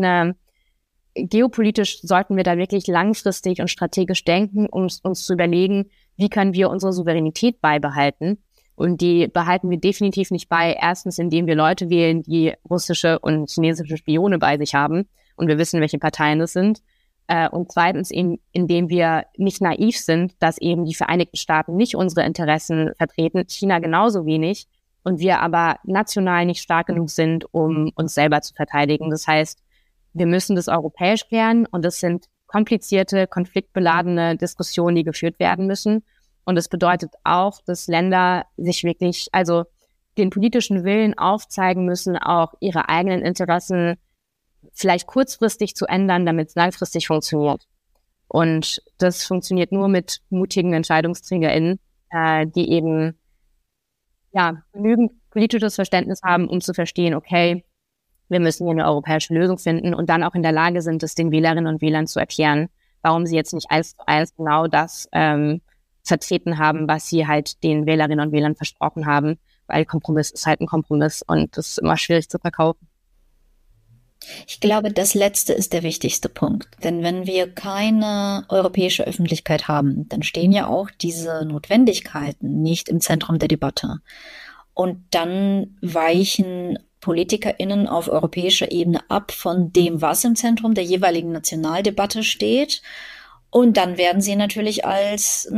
geopolitisch sollten wir da wirklich langfristig und strategisch denken, um uns zu überlegen, wie können wir unsere Souveränität beibehalten. Und die behalten wir definitiv nicht bei, erstens, indem wir Leute wählen, die russische und chinesische Spione bei sich haben und wir wissen, welche Parteien das sind. Und zweitens, indem wir nicht naiv sind, dass eben die Vereinigten Staaten nicht unsere Interessen vertreten, China genauso wenig, und wir aber national nicht stark genug sind, um uns selber zu verteidigen. Das heißt, wir müssen das europäisch klären und das sind komplizierte, konfliktbeladene Diskussionen, die geführt werden müssen. Und das bedeutet auch, dass Länder sich wirklich, also den politischen Willen aufzeigen müssen, auch ihre eigenen Interessen vielleicht kurzfristig zu ändern, damit es langfristig funktioniert. Und das funktioniert nur mit mutigen EntscheidungsträgerInnen, die eben genügend politisches Verständnis haben, um zu verstehen, okay, wir müssen hier eine europäische Lösung finden und dann auch in der Lage sind, es den Wählerinnen und Wählern zu erklären, warum sie jetzt nicht 1:1 genau das vertreten haben, was sie halt den Wählerinnen und Wählern versprochen haben, weil Kompromiss ist halt ein Kompromiss und das ist immer schwierig zu verkaufen. Ich glaube, das Letzte ist der wichtigste Punkt. Denn wenn wir keine europäische Öffentlichkeit haben, dann stehen ja auch diese Notwendigkeiten nicht im Zentrum der Debatte. Und dann weichen PolitikerInnen auf europäischer Ebene ab von dem, was im Zentrum der jeweiligen Nationaldebatte steht. Und dann werden sie natürlich als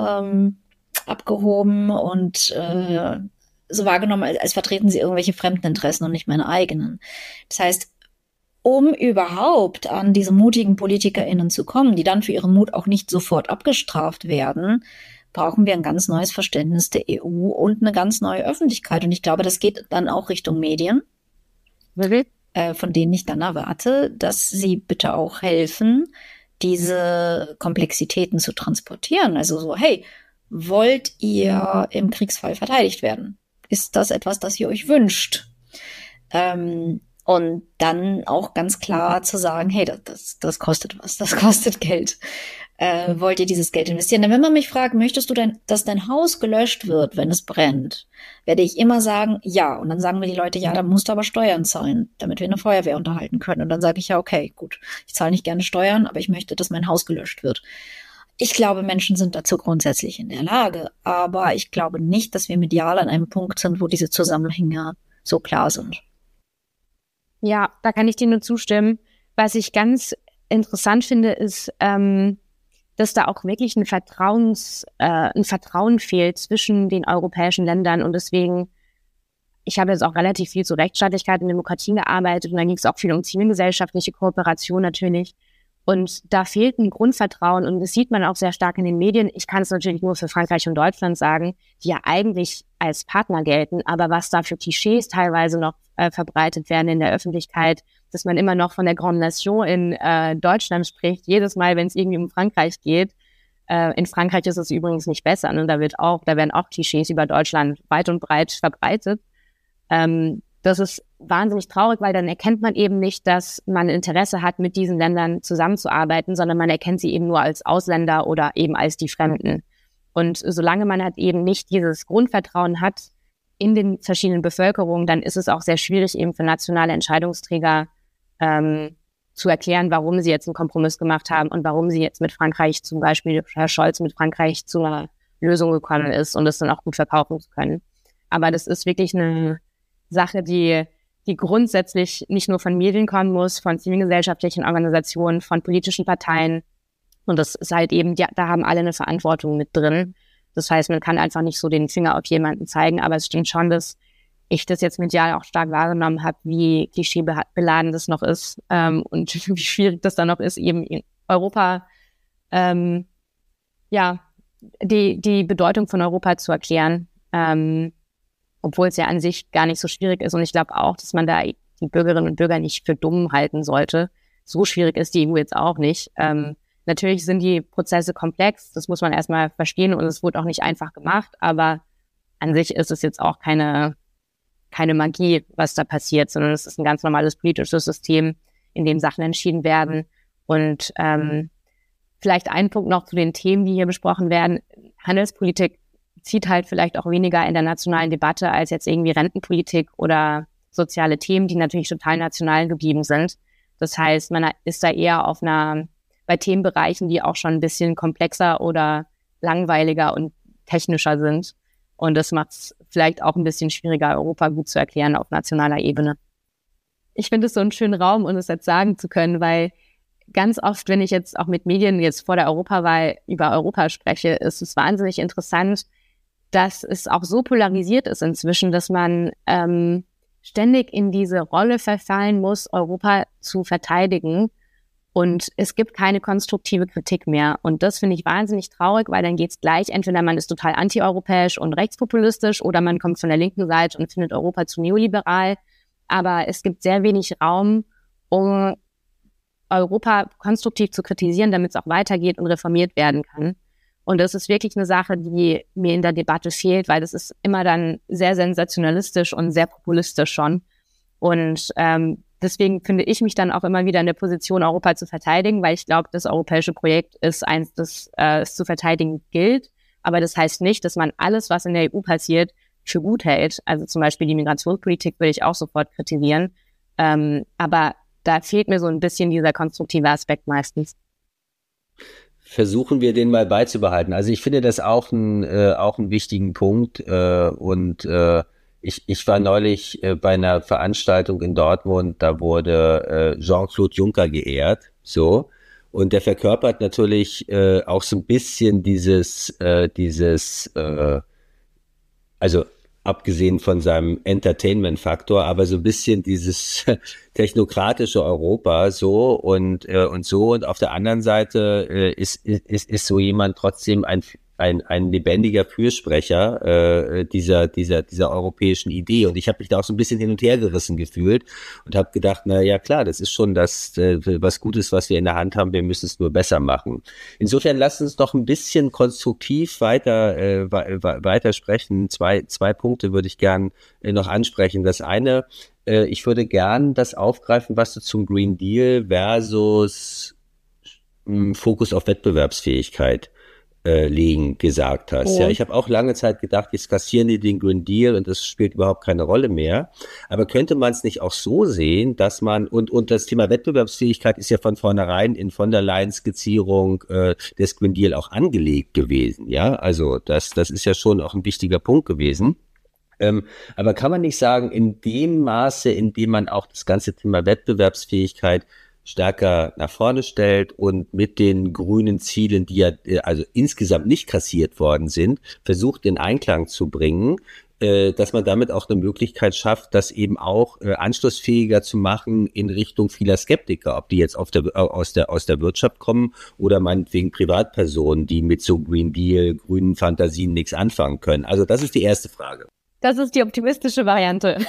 abgehoben und so wahrgenommen, als vertreten sie irgendwelche Fremdeninteressen und nicht meine eigenen. Das heißt, um überhaupt an diese mutigen PolitikerInnen zu kommen, die dann für ihren Mut auch nicht sofort abgestraft werden, brauchen wir ein ganz neues Verständnis der EU und eine ganz neue Öffentlichkeit. Und ich glaube, das geht dann auch Richtung Medien, von denen ich dann erwarte, dass sie bitte auch helfen, diese Komplexitäten zu transportieren. Also so, hey, wollt ihr im Kriegsfall verteidigt werden? Ist das etwas, das ihr euch wünscht? Und dann auch ganz klar zu sagen, hey, das kostet was, das kostet Geld. Wollt ihr dieses Geld investieren? Denn wenn man mich fragt, möchtest du denn, dass dein Haus gelöscht wird, wenn es brennt, werde ich immer sagen, ja. Und dann sagen mir die Leute, ja, dann musst du aber Steuern zahlen, damit wir eine Feuerwehr unterhalten können. Und dann sage ich, ja, okay, gut, ich zahle nicht gerne Steuern, aber ich möchte, dass mein Haus gelöscht wird. Ich glaube, Menschen sind dazu grundsätzlich in der Lage, aber ich glaube nicht, dass wir medial an einem Punkt sind, wo diese Zusammenhänge so klar sind. Ja, da kann ich dir nur zustimmen. Was ich ganz interessant finde, ist, dass da auch wirklich ein Vertrauen fehlt zwischen den europäischen Ländern. Und deswegen, ich habe jetzt auch relativ viel zu Rechtsstaatlichkeit und Demokratie gearbeitet und da ging es auch viel um zivilgesellschaftliche Kooperation natürlich. Und da fehlt ein Grundvertrauen und das sieht man auch sehr stark in den Medien. Ich kann es natürlich nur für Frankreich und Deutschland sagen, die ja eigentlich als Partner gelten, aber was da für Klischees teilweise noch verbreitet werden in der Öffentlichkeit, dass man immer noch von der Grande Nation in Deutschland spricht, jedes Mal, wenn es irgendwie um Frankreich geht. In Frankreich ist es übrigens nicht besser, ne? Da werden auch Klischees über Deutschland weit und breit verbreitet. Das ist wahnsinnig traurig, weil dann erkennt man eben nicht, dass man Interesse hat, mit diesen Ländern zusammenzuarbeiten, sondern man erkennt sie eben nur als Ausländer oder eben als die Fremden. Und solange man halt eben nicht dieses Grundvertrauen hat in den verschiedenen Bevölkerungen, dann ist es auch sehr schwierig eben für nationale Entscheidungsträger zu erklären, warum sie jetzt einen Kompromiss gemacht haben und warum sie jetzt mit Frankreich, zum Beispiel Herr Scholz mit Frankreich zu einer Lösung gekommen ist und das dann auch gut verkaufen zu können. Aber das ist wirklich eine Sache, die grundsätzlich nicht nur von Medien kommen muss, von zivilgesellschaftlichen Organisationen, von politischen Parteien. Und das ist halt eben, ja, da haben alle eine Verantwortung mit drin. Das heißt, man kann einfach nicht so den Finger auf jemanden zeigen, aber es stimmt schon, dass ich das jetzt medial auch stark wahrgenommen habe, wie klischeebeladen das noch ist und wie schwierig das dann noch ist, eben in Europa die Bedeutung von Europa zu erklären. Obwohl es ja an sich gar nicht so schwierig ist. Und ich glaube auch, dass man da die Bürgerinnen und Bürger nicht für dumm halten sollte. So schwierig ist die EU jetzt auch nicht. Natürlich sind die Prozesse komplex, das muss man erstmal verstehen und es wurde auch nicht einfach gemacht, aber an sich ist es jetzt auch keine Magie, was da passiert, sondern es ist ein ganz normales politisches System, in dem Sachen entschieden werden. Und vielleicht ein Punkt noch zu den Themen, die hier besprochen werden. Handelspolitik zieht halt vielleicht auch weniger in der nationalen Debatte als jetzt irgendwie Rentenpolitik oder soziale Themen, die natürlich total national geblieben sind. Das heißt, man ist da eher bei Themenbereichen, die auch schon ein bisschen komplexer oder langweiliger und technischer sind. Und das macht es vielleicht auch ein bisschen schwieriger, Europa gut zu erklären auf nationaler Ebene. Ich finde es so einen schönen Raum, um es jetzt sagen zu können, weil ganz oft, wenn ich jetzt auch mit Medien jetzt vor der Europawahl über Europa spreche, ist es wahnsinnig interessant, dass es auch so polarisiert ist inzwischen, dass man ständig in diese Rolle verfallen muss, Europa zu verteidigen. Und es gibt keine konstruktive Kritik mehr. Und das finde ich wahnsinnig traurig, weil dann geht es gleich, entweder man ist total antieuropäisch und rechtspopulistisch oder man kommt von der linken Seite und findet Europa zu neoliberal. Aber es gibt sehr wenig Raum, um Europa konstruktiv zu kritisieren, damit es auch weitergeht und reformiert werden kann. Und das ist wirklich eine Sache, die mir in der Debatte fehlt, weil das ist immer dann sehr sensationalistisch und sehr populistisch schon. Und deswegen finde ich mich dann auch immer wieder in der Position, Europa zu verteidigen, weil ich glaube, das europäische Projekt ist eins, das es zu verteidigen gilt. Aber das heißt nicht, dass man alles, was in der EU passiert, für gut hält. Also zum Beispiel die Migrationspolitik würde ich auch sofort kritisieren. Aber da fehlt mir so ein bisschen dieser konstruktive Aspekt meistens. Versuchen wir den mal beizubehalten. Also ich finde das auch einen wichtigen Punkt ich war neulich bei einer Veranstaltung in Dortmund, da wurde Jean-Claude Juncker geehrt, so, und der verkörpert natürlich auch so ein bisschen also abgesehen von seinem Entertainment-Faktor, aber so ein bisschen dieses technokratische Europa so und auf der anderen Seite ist so jemand trotzdem ein lebendiger Fürsprecher dieser europäischen Idee. Und ich habe mich da auch so ein bisschen hin und her gerissen gefühlt und habe gedacht, na ja klar, das ist schon was Gutes, was wir in der Hand haben, wir müssen es nur besser machen. Insofern lasst uns doch ein bisschen konstruktiv weiter sprechen. Zwei Punkte würde ich gern noch ansprechen. Das eine, ich würde gern das aufgreifen, was du zum Green Deal versus Fokus auf Wettbewerbsfähigkeit gesagt hast. Ja, ich habe auch lange Zeit gedacht, jetzt kassieren die den Green Deal und das spielt überhaupt keine Rolle mehr. Aber könnte man es nicht auch so sehen, dass man, und das Thema Wettbewerbsfähigkeit ist ja von vornherein in von der Leyen Skizzierung des Green Deal auch angelegt gewesen. Ja, also das ist ja schon auch ein wichtiger Punkt gewesen. Aber kann man nicht sagen, in dem Maße, in dem man auch das ganze Thema Wettbewerbsfähigkeit stärker nach vorne stellt und mit den grünen Zielen, die ja also insgesamt nicht kassiert worden sind, versucht in Einklang zu bringen, dass man damit auch eine Möglichkeit schafft, das eben auch anschlussfähiger zu machen in Richtung vieler Skeptiker, ob die jetzt aus der Wirtschaft kommen oder meinetwegen Privatpersonen, die mit so Green Deal, grünen Fantasien nichts anfangen können. Also das ist die erste Frage. Das ist die optimistische Variante.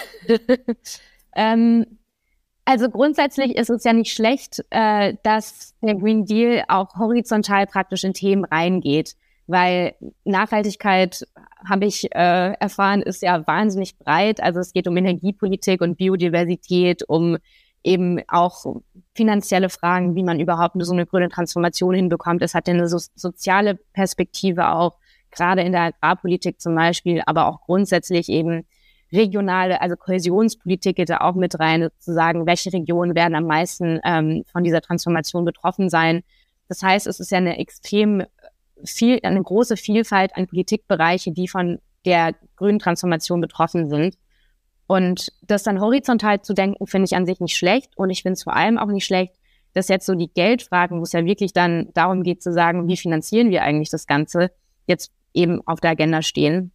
Also grundsätzlich ist es ja nicht schlecht, dass der Green Deal auch horizontal praktisch in Themen reingeht, weil Nachhaltigkeit, habe ich erfahren, ist ja wahnsinnig breit. Also es geht um Energiepolitik und Biodiversität, um eben auch finanzielle Fragen, wie man überhaupt so eine grüne Transformation hinbekommt. Es hat ja eine soziale Perspektive auch, gerade in der Agrarpolitik zum Beispiel, aber auch grundsätzlich eben regionale, also Kohäsionspolitik geht da auch mit rein, zu sagen, welche Regionen werden am meisten von dieser Transformation betroffen sein. Das heißt, es ist ja eine große Vielfalt an Politikbereiche, die von der grünen Transformation betroffen sind. Und das dann horizontal zu denken, finde ich an sich nicht schlecht. Und ich finde es vor allem auch nicht schlecht, dass jetzt so die Geldfragen, wo es ja wirklich dann darum geht zu sagen, wie finanzieren wir eigentlich das Ganze, jetzt eben auf der Agenda stehen.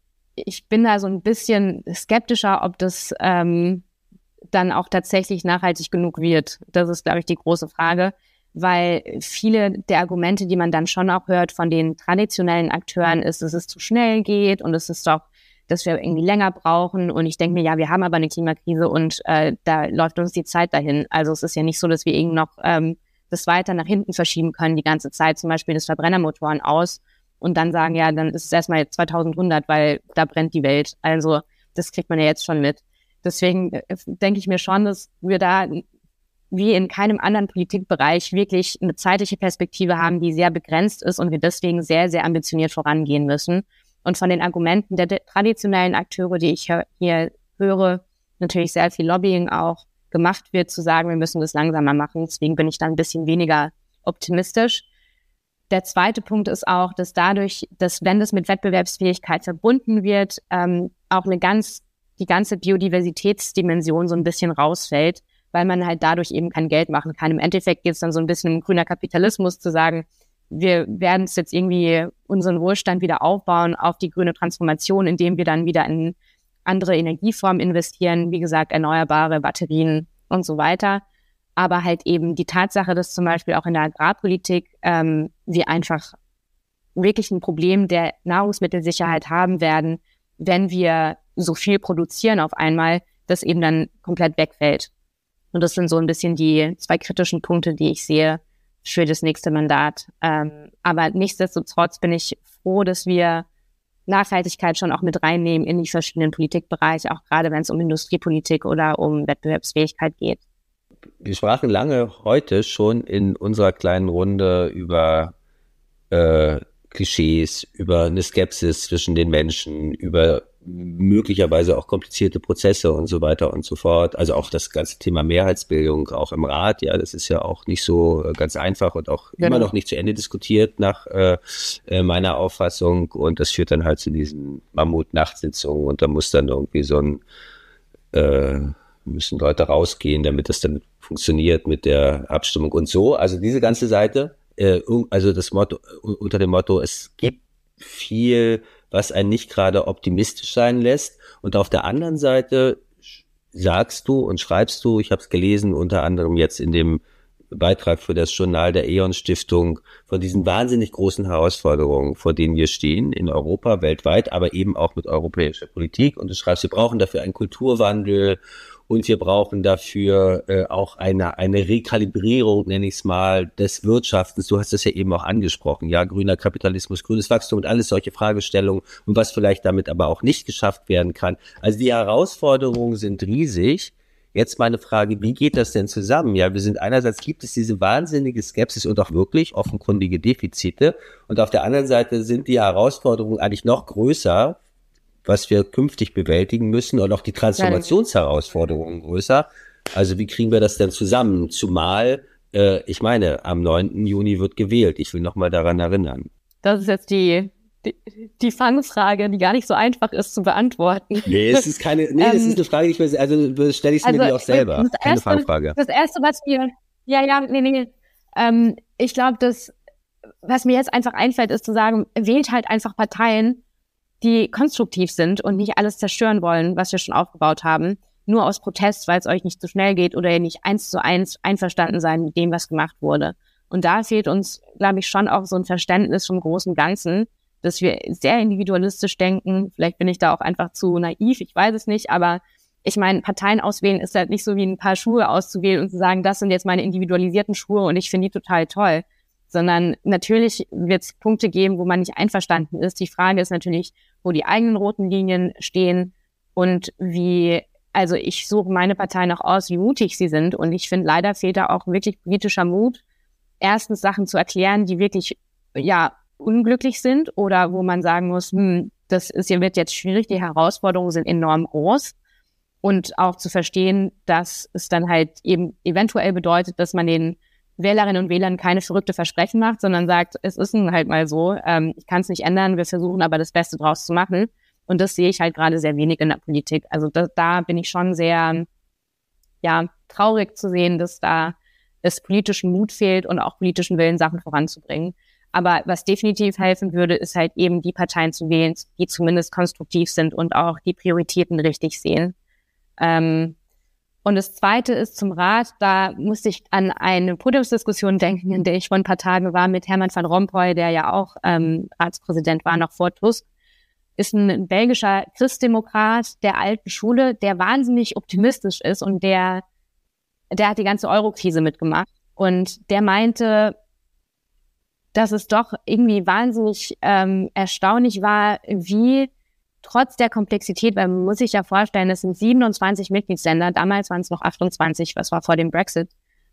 Ich bin da so ein bisschen skeptischer, ob das dann auch tatsächlich nachhaltig genug wird. Das ist, glaube ich, die große Frage, weil viele der Argumente, die man dann schon auch hört von den traditionellen Akteuren, ist, dass es zu schnell geht und es ist doch, dass wir irgendwie länger brauchen. Und ich denke mir, ja, wir haben aber eine Klimakrise und da läuft uns die Zeit dahin. Also es ist ja nicht so, dass wir irgendwie noch das weiter nach hinten verschieben können die ganze Zeit, zum Beispiel das Verbrennermotoren aus. Und dann sagen, ja, dann ist es erstmal 2100, weil da brennt die Welt. Also das kriegt man ja jetzt schon mit. Deswegen denke ich mir schon, dass wir da wie in keinem anderen Politikbereich wirklich eine zeitliche Perspektive haben, die sehr begrenzt ist und wir deswegen sehr, sehr ambitioniert vorangehen müssen. Und von den Argumenten der traditionellen Akteure, die ich hier höre, natürlich sehr viel Lobbying auch gemacht wird, zu sagen, wir müssen das langsamer machen. Deswegen bin ich da ein bisschen weniger optimistisch. Der zweite Punkt ist auch, dass dadurch, dass wenn das mit Wettbewerbsfähigkeit verbunden wird, auch die ganze Biodiversitätsdimension so ein bisschen rausfällt, weil man halt dadurch eben kein Geld machen kann. Im Endeffekt geht es dann so ein bisschen um grüner Kapitalismus, zu sagen, wir werden es jetzt irgendwie unseren Wohlstand wieder aufbauen auf die grüne Transformation, indem wir dann wieder in andere Energieformen investieren, wie gesagt, erneuerbare Batterien und so weiter. Aber halt eben die Tatsache, dass zum Beispiel auch in der Agrarpolitik wir einfach wirklich ein Problem der Nahrungsmittelsicherheit haben werden, wenn wir so viel produzieren auf einmal, das eben dann komplett wegfällt. Und das sind so ein bisschen die zwei kritischen Punkte, die ich sehe für das nächste Mandat. Aber nichtsdestotrotz bin ich froh, dass wir Nachhaltigkeit schon auch mit reinnehmen in die verschiedenen Politikbereiche, auch gerade wenn es um Industriepolitik oder um Wettbewerbsfähigkeit geht. Wir sprachen lange heute schon in unserer kleinen Runde über Klischees, über eine Skepsis zwischen den Menschen, über möglicherweise auch komplizierte Prozesse und so weiter und so fort. Also auch das ganze Thema Mehrheitsbildung, auch im Rat, ja, das ist ja auch nicht so ganz einfach und auch immer noch nicht zu Ende diskutiert nach meiner Auffassung. Und das führt dann halt zu diesen Mammut-Nachtsitzungen und da muss dann irgendwie müssen Leute rausgehen, damit das dann funktioniert mit der Abstimmung und so. Also diese ganze Seite, also das Motto, unter dem Motto, es gibt viel, was einen nicht gerade optimistisch sein lässt. Und auf der anderen Seite sagst du und schreibst du, ich habe es gelesen, unter anderem jetzt in dem Beitrag für das Journal der E.ON-Stiftung, von diesen wahnsinnig großen Herausforderungen, vor denen wir stehen, in Europa, weltweit, aber eben auch mit europäischer Politik. Und du schreibst, wir brauchen dafür einen Kulturwandel und wir brauchen dafür auch eine Rekalibrierung, nenne ich es mal, des Wirtschaftens. Du hast das ja eben auch angesprochen, ja, grüner Kapitalismus, grünes Wachstum und alles solche Fragestellungen und was vielleicht damit aber auch nicht geschafft werden kann. Also die Herausforderungen sind riesig. Jetzt meine Frage, wie geht das denn zusammen? Ja, einerseits gibt es diese wahnsinnige Skepsis und auch wirklich offenkundige Defizite und auf der anderen Seite sind die Herausforderungen eigentlich noch größer, was wir künftig bewältigen müssen und auch die Transformationsherausforderungen größer. Also wie kriegen wir das denn zusammen? Zumal, ich meine, am 9. Juni wird gewählt. Ich will nochmal daran erinnern. Das ist jetzt die Fangfrage, die gar nicht so einfach ist zu beantworten. Nee, das ist eine Frage, stelle ich es mir die auch selber. Keine Fangfrage. Das Erste, was wir, ich glaube, was mir jetzt einfach einfällt, ist zu sagen, wählt halt einfach Parteien, die konstruktiv sind und nicht alles zerstören wollen, was wir schon aufgebaut haben, nur aus Protest, weil es euch nicht zu schnell geht oder ihr nicht 1:1 einverstanden seid mit dem, was gemacht wurde. Und da fehlt uns, glaube ich, schon auch so ein Verständnis vom großen Ganzen, dass wir sehr individualistisch denken. Vielleicht bin ich da auch einfach zu naiv, ich weiß es nicht, aber ich meine, Parteien auswählen ist halt nicht so wie ein paar Schuhe auszuwählen und zu sagen, das sind jetzt meine individualisierten Schuhe und ich finde die total toll. Sondern natürlich wird es Punkte geben, wo man nicht einverstanden ist. Die Frage ist natürlich, wo die eigenen roten Linien stehen und also ich suche meine Partei noch aus, wie mutig sie sind. Und ich finde, leider fehlt da auch wirklich politischer Mut, erstens Sachen zu erklären, die wirklich, unglücklich sind oder wo man sagen muss, wird jetzt schwierig, die Herausforderungen sind enorm groß. Und auch zu verstehen, dass es dann halt eben eventuell bedeutet, dass man den Wählerinnen und Wählern keine verrückte Versprechen macht, sondern sagt, es ist halt mal so, ich kann es nicht ändern, wir versuchen aber das Beste draus zu machen. Und das sehe ich halt gerade sehr wenig in der Politik. Also da bin ich schon sehr traurig zu sehen, dass da es politischen Mut fehlt und auch politischen Willen, Sachen voranzubringen. Aber was definitiv helfen würde, ist halt eben die Parteien zu wählen, die zumindest konstruktiv sind und auch die Prioritäten richtig sehen. Und das Zweite ist zum Rat, da musste ich an eine Podiumsdiskussion denken, in der ich vor ein paar Tagen war mit Herman van Rompuy, der ja auch Ratspräsident war, noch vor Tusk. Ist ein belgischer Christdemokrat der alten Schule, der wahnsinnig optimistisch ist und der hat die ganze Euro-Krise mitgemacht. Und der meinte, dass es doch irgendwie wahnsinnig erstaunlich war, wie trotz der Komplexität, weil man muss sich ja vorstellen, es sind 27 Mitgliedsländer, damals waren es noch 28, was war vor dem Brexit,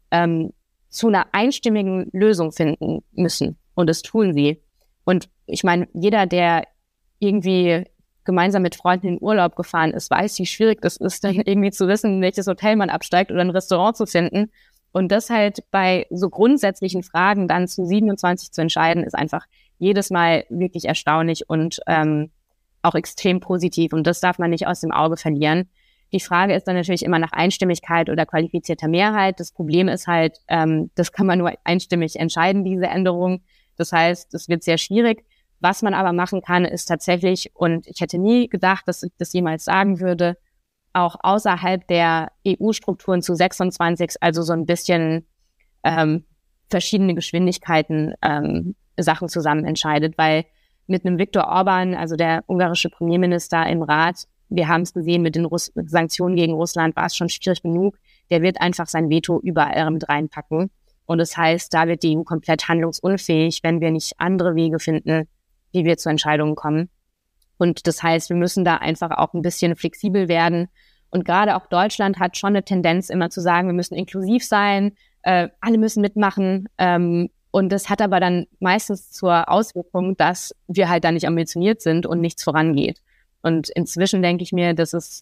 zu einer einstimmigen Lösung finden müssen. Und das tun sie. Und ich meine, jeder, der irgendwie gemeinsam mit Freunden in Urlaub gefahren ist, weiß, wie schwierig das ist, dann irgendwie zu wissen, in welches Hotel man absteigt oder ein Restaurant zu finden. Und das halt bei so grundsätzlichen Fragen dann zu 27 zu entscheiden, ist einfach jedes Mal wirklich erstaunlich und auch extrem positiv. Und das darf man nicht aus dem Auge verlieren. Die Frage ist dann natürlich immer nach Einstimmigkeit oder qualifizierter Mehrheit. Das Problem ist halt, das kann man nur einstimmig entscheiden, diese Änderung. Das heißt, es wird sehr schwierig. Was man aber machen kann, ist tatsächlich, und ich hätte nie gedacht, dass ich das jemals sagen würde, auch außerhalb der EU-Strukturen zu 26, also so ein bisschen verschiedene Geschwindigkeiten Sachen zusammen entscheidet, weil mit einem Viktor Orban, also der ungarische Premierminister im Rat, wir haben es gesehen, mit den Sanktionen gegen Russland war es schon schwierig genug, der wird einfach sein Veto überall mit reinpacken. Und das heißt, da wird die EU komplett handlungsunfähig, wenn wir nicht andere Wege finden, wie wir zu Entscheidungen kommen. Und das heißt, wir müssen da einfach auch ein bisschen flexibel werden. Und gerade auch Deutschland hat schon eine Tendenz, immer zu sagen, wir müssen inklusiv sein, alle müssen mitmachen. Und das hat aber dann meistens zur Auswirkung, dass wir halt da nicht ambitioniert sind und nichts vorangeht. Und inzwischen denke ich mir, dass es,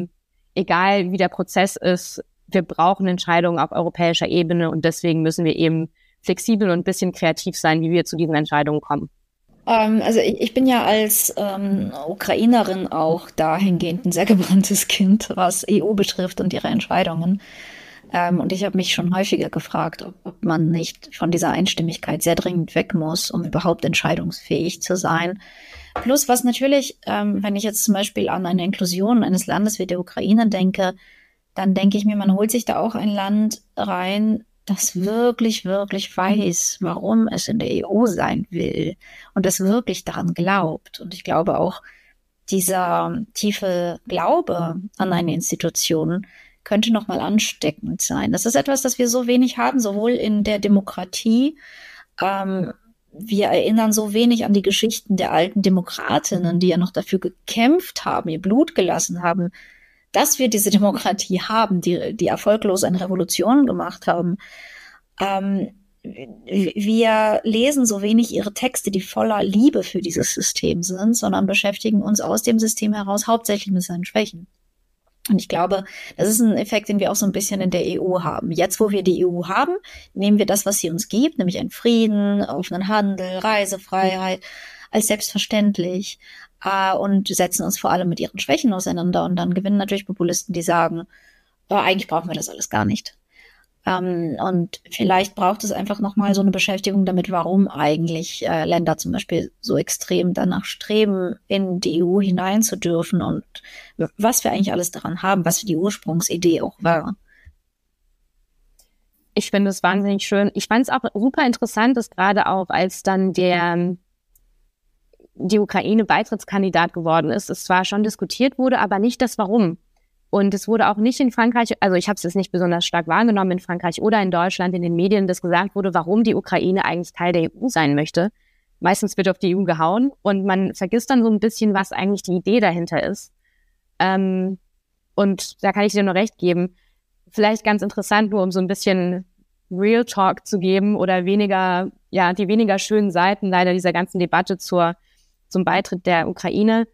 egal wie der Prozess ist, wir brauchen Entscheidungen auf europäischer Ebene und deswegen müssen wir eben flexibel und ein bisschen kreativ sein, wie wir zu diesen Entscheidungen kommen. Also ich bin ja als Ukrainerin auch dahingehend ein sehr gebranntes Kind, was EU betrifft und ihre Entscheidungen. Und ich habe mich schon häufiger gefragt, ob man nicht von dieser Einstimmigkeit sehr dringend weg muss, um überhaupt entscheidungsfähig zu sein. Plus, was natürlich, wenn ich jetzt zum Beispiel an eine Inklusion eines Landes wie der Ukraine denke, dann denke ich mir, man holt sich da auch ein Land rein, das wirklich, wirklich weiß, warum es in der EU sein will und das wirklich daran glaubt. Und ich glaube auch, dieser tiefe Glaube an eine Institution könnte nochmal ansteckend sein. Das ist etwas, das wir so wenig haben, sowohl in der Demokratie. Wir erinnern so wenig an die Geschichten der alten Demokratinnen, die ja noch dafür gekämpft haben, ihr Blut gelassen haben, dass wir diese Demokratie haben, die erfolglos eine Revolution gemacht haben. Wir lesen so wenig ihre Texte, die voller Liebe für dieses System sind, sondern beschäftigen uns aus dem System heraus hauptsächlich mit seinen Schwächen. Und ich glaube, das ist ein Effekt, den wir auch so ein bisschen in der EU haben. Jetzt, wo wir die EU haben, nehmen wir das, was sie uns gibt, nämlich einen Frieden, offenen Handel, Reisefreiheit, als selbstverständlich und setzen uns vor allem mit ihren Schwächen auseinander. Und dann gewinnen natürlich Populisten, die sagen, eigentlich brauchen wir das alles gar nicht. Und vielleicht braucht es einfach nochmal so eine Beschäftigung damit, warum eigentlich Länder zum Beispiel so extrem danach streben, in die EU hinein zu dürfen und was wir eigentlich alles daran haben, was die Ursprungsidee auch war. Ich finde es wahnsinnig schön. Ich fand es auch super interessant, dass gerade auch, als dann die Ukraine Beitrittskandidat geworden ist, es zwar schon diskutiert wurde, aber nicht das Warum. Und es wurde auch nicht in Frankreich, also ich habe es jetzt nicht besonders stark wahrgenommen in Frankreich oder in Deutschland in den Medien, dass gesagt wurde, warum die Ukraine eigentlich Teil der EU sein möchte. Meistens wird auf die EU gehauen und man vergisst dann so ein bisschen, was eigentlich die Idee dahinter ist. Und da kann ich dir nur recht geben. Vielleicht ganz interessant, nur um so ein bisschen Real Talk zu geben oder die weniger schönen Seiten leider dieser ganzen Debatte zum Beitritt der Ukraine.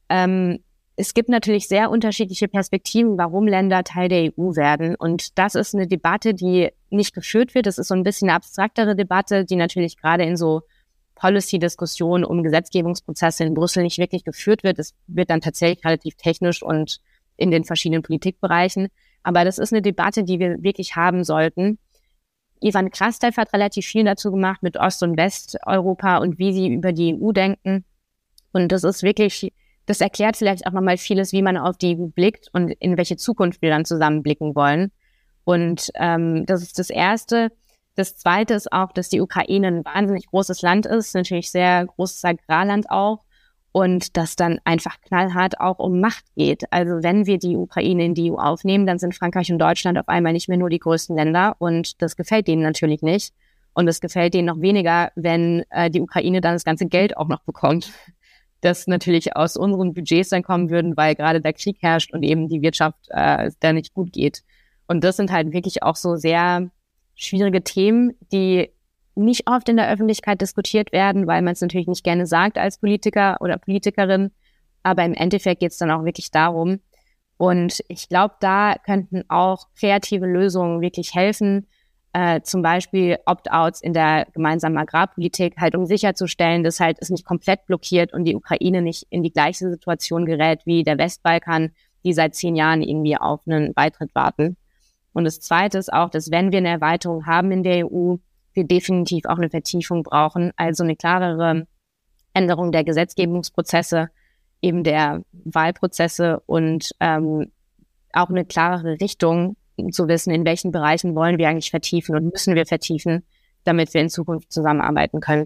Es gibt natürlich sehr unterschiedliche Perspektiven, warum Länder Teil der EU werden. Und das ist eine Debatte, die nicht geführt wird. Das ist so ein bisschen eine abstraktere Debatte, die natürlich gerade in so Policy-Diskussionen um Gesetzgebungsprozesse in Brüssel nicht wirklich geführt wird. Es wird dann tatsächlich relativ technisch und in den verschiedenen Politikbereichen. Aber das ist eine Debatte, die wir wirklich haben sollten. Ivan Krastev hat relativ viel dazu gemacht mit Ost- und Westeuropa und wie sie über die EU denken. Und das ist wirklich, das erklärt vielleicht auch nochmal vieles, wie man auf die EU blickt und in welche Zukunft wir dann zusammen blicken wollen. Und das ist das Erste. Das Zweite ist auch, dass die Ukraine ein wahnsinnig großes Land ist, natürlich sehr großes Agrarland auch. Und dass dann einfach knallhart auch um Macht geht. Also wenn wir die Ukraine in die EU aufnehmen, dann sind Frankreich und Deutschland auf einmal nicht mehr nur die größten Länder. Und das gefällt denen natürlich nicht. Und es gefällt denen noch weniger, wenn die Ukraine dann das ganze Geld auch noch bekommt, das natürlich aus unseren Budgets dann kommen würden, weil gerade der Krieg herrscht und eben die Wirtschaft da nicht gut geht. Und das sind halt wirklich auch so sehr schwierige Themen, die nicht oft in der Öffentlichkeit diskutiert werden, weil man es natürlich nicht gerne sagt als Politiker oder Politikerin. Aber im Endeffekt geht es dann auch wirklich darum. Und ich glaube, da könnten auch kreative Lösungen wirklich helfen. Zum Beispiel Opt-outs in der gemeinsamen Agrarpolitik, halt um sicherzustellen, dass halt es nicht komplett blockiert und die Ukraine nicht in die gleiche Situation gerät wie der Westbalkan, die seit 10 Jahren irgendwie auf einen Beitritt warten. Und das Zweite ist auch, dass wenn wir eine Erweiterung haben in der EU, wir definitiv auch eine Vertiefung brauchen, also eine klarere Änderung der Gesetzgebungsprozesse, eben der Wahlprozesse und auch eine klarere Richtung, zu wissen, in welchen Bereichen wollen wir eigentlich vertiefen und müssen wir vertiefen, damit wir in Zukunft zusammenarbeiten können.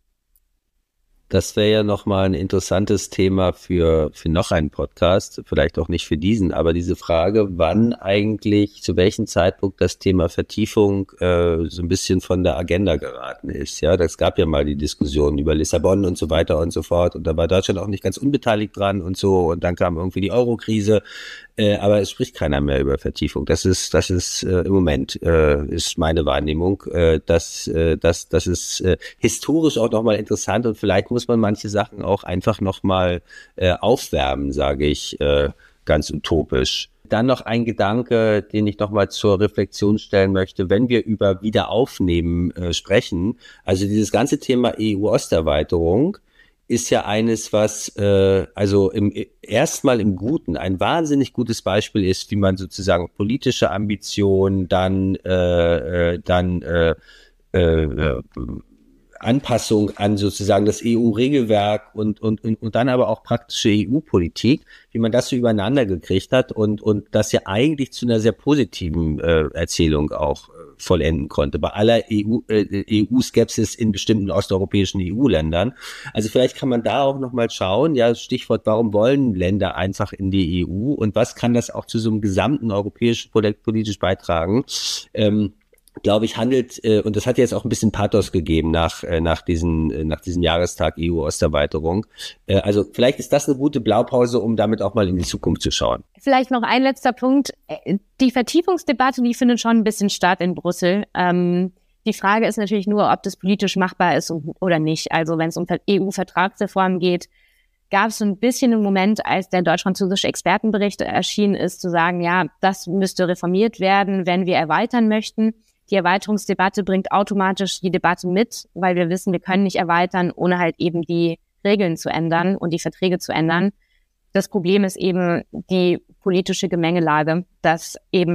Das wäre ja nochmal ein interessantes Thema für noch einen Podcast, vielleicht auch nicht für diesen, aber diese Frage, wann eigentlich, zu welchem Zeitpunkt das Thema Vertiefung so ein bisschen von der Agenda geraten ist. Ja, das gab ja mal die Diskussion über Lissabon und so weiter und so fort und da war Deutschland auch nicht ganz unbeteiligt dran und so und dann kam irgendwie die Euro-Krise. Aber es spricht keiner mehr über Vertiefung. Das ist im Moment ist meine Wahrnehmung. Das ist historisch auch nochmal interessant und vielleicht muss man manche Sachen auch einfach nochmal aufwärmen, sage ich ganz utopisch. Dann noch ein Gedanke, den ich nochmal zur Reflexion stellen möchte, wenn wir über Wiederaufnehmen sprechen. Also dieses ganze Thema EU-Osterweiterung ist ja eines, was also erstmal im Guten ein wahnsinnig gutes Beispiel ist, wie man sozusagen politische Ambitionen dann Anpassung an sozusagen das EU-Regelwerk und dann aber auch praktische EU-Politik, wie man das so übereinander gekriegt hat und das ja eigentlich zu einer sehr positiven Erzählung auch vollenden konnte, bei aller EU-Skepsis in bestimmten osteuropäischen EU-Ländern. Also vielleicht kann man da auch nochmal schauen, ja, Stichwort, warum wollen Länder einfach in die EU und was kann das auch zu so einem gesamten europäischen Projekt politisch beitragen? Glaube ich, handelt, und das hat jetzt auch ein bisschen Pathos gegeben nach diesem Jahrestag EU-Osterweiterung. Also vielleicht ist das eine gute Blaupause, um damit auch mal in die Zukunft zu schauen. Vielleicht noch ein letzter Punkt. Die Vertiefungsdebatte, die findet schon ein bisschen statt in Brüssel. Die Frage ist natürlich nur, ob das politisch machbar ist oder nicht. Also wenn es um EU-Vertragsreformen geht, gab es so ein bisschen einen Moment, als der deutsch-französische Expertenbericht erschienen ist, zu sagen, ja, das müsste reformiert werden, wenn wir erweitern möchten. Die Erweiterungsdebatte bringt automatisch die Debatte mit, weil wir wissen, wir können nicht erweitern, ohne halt eben die Regeln zu ändern und die Verträge zu ändern. Das Problem ist eben die politische Gemengelage, dass eben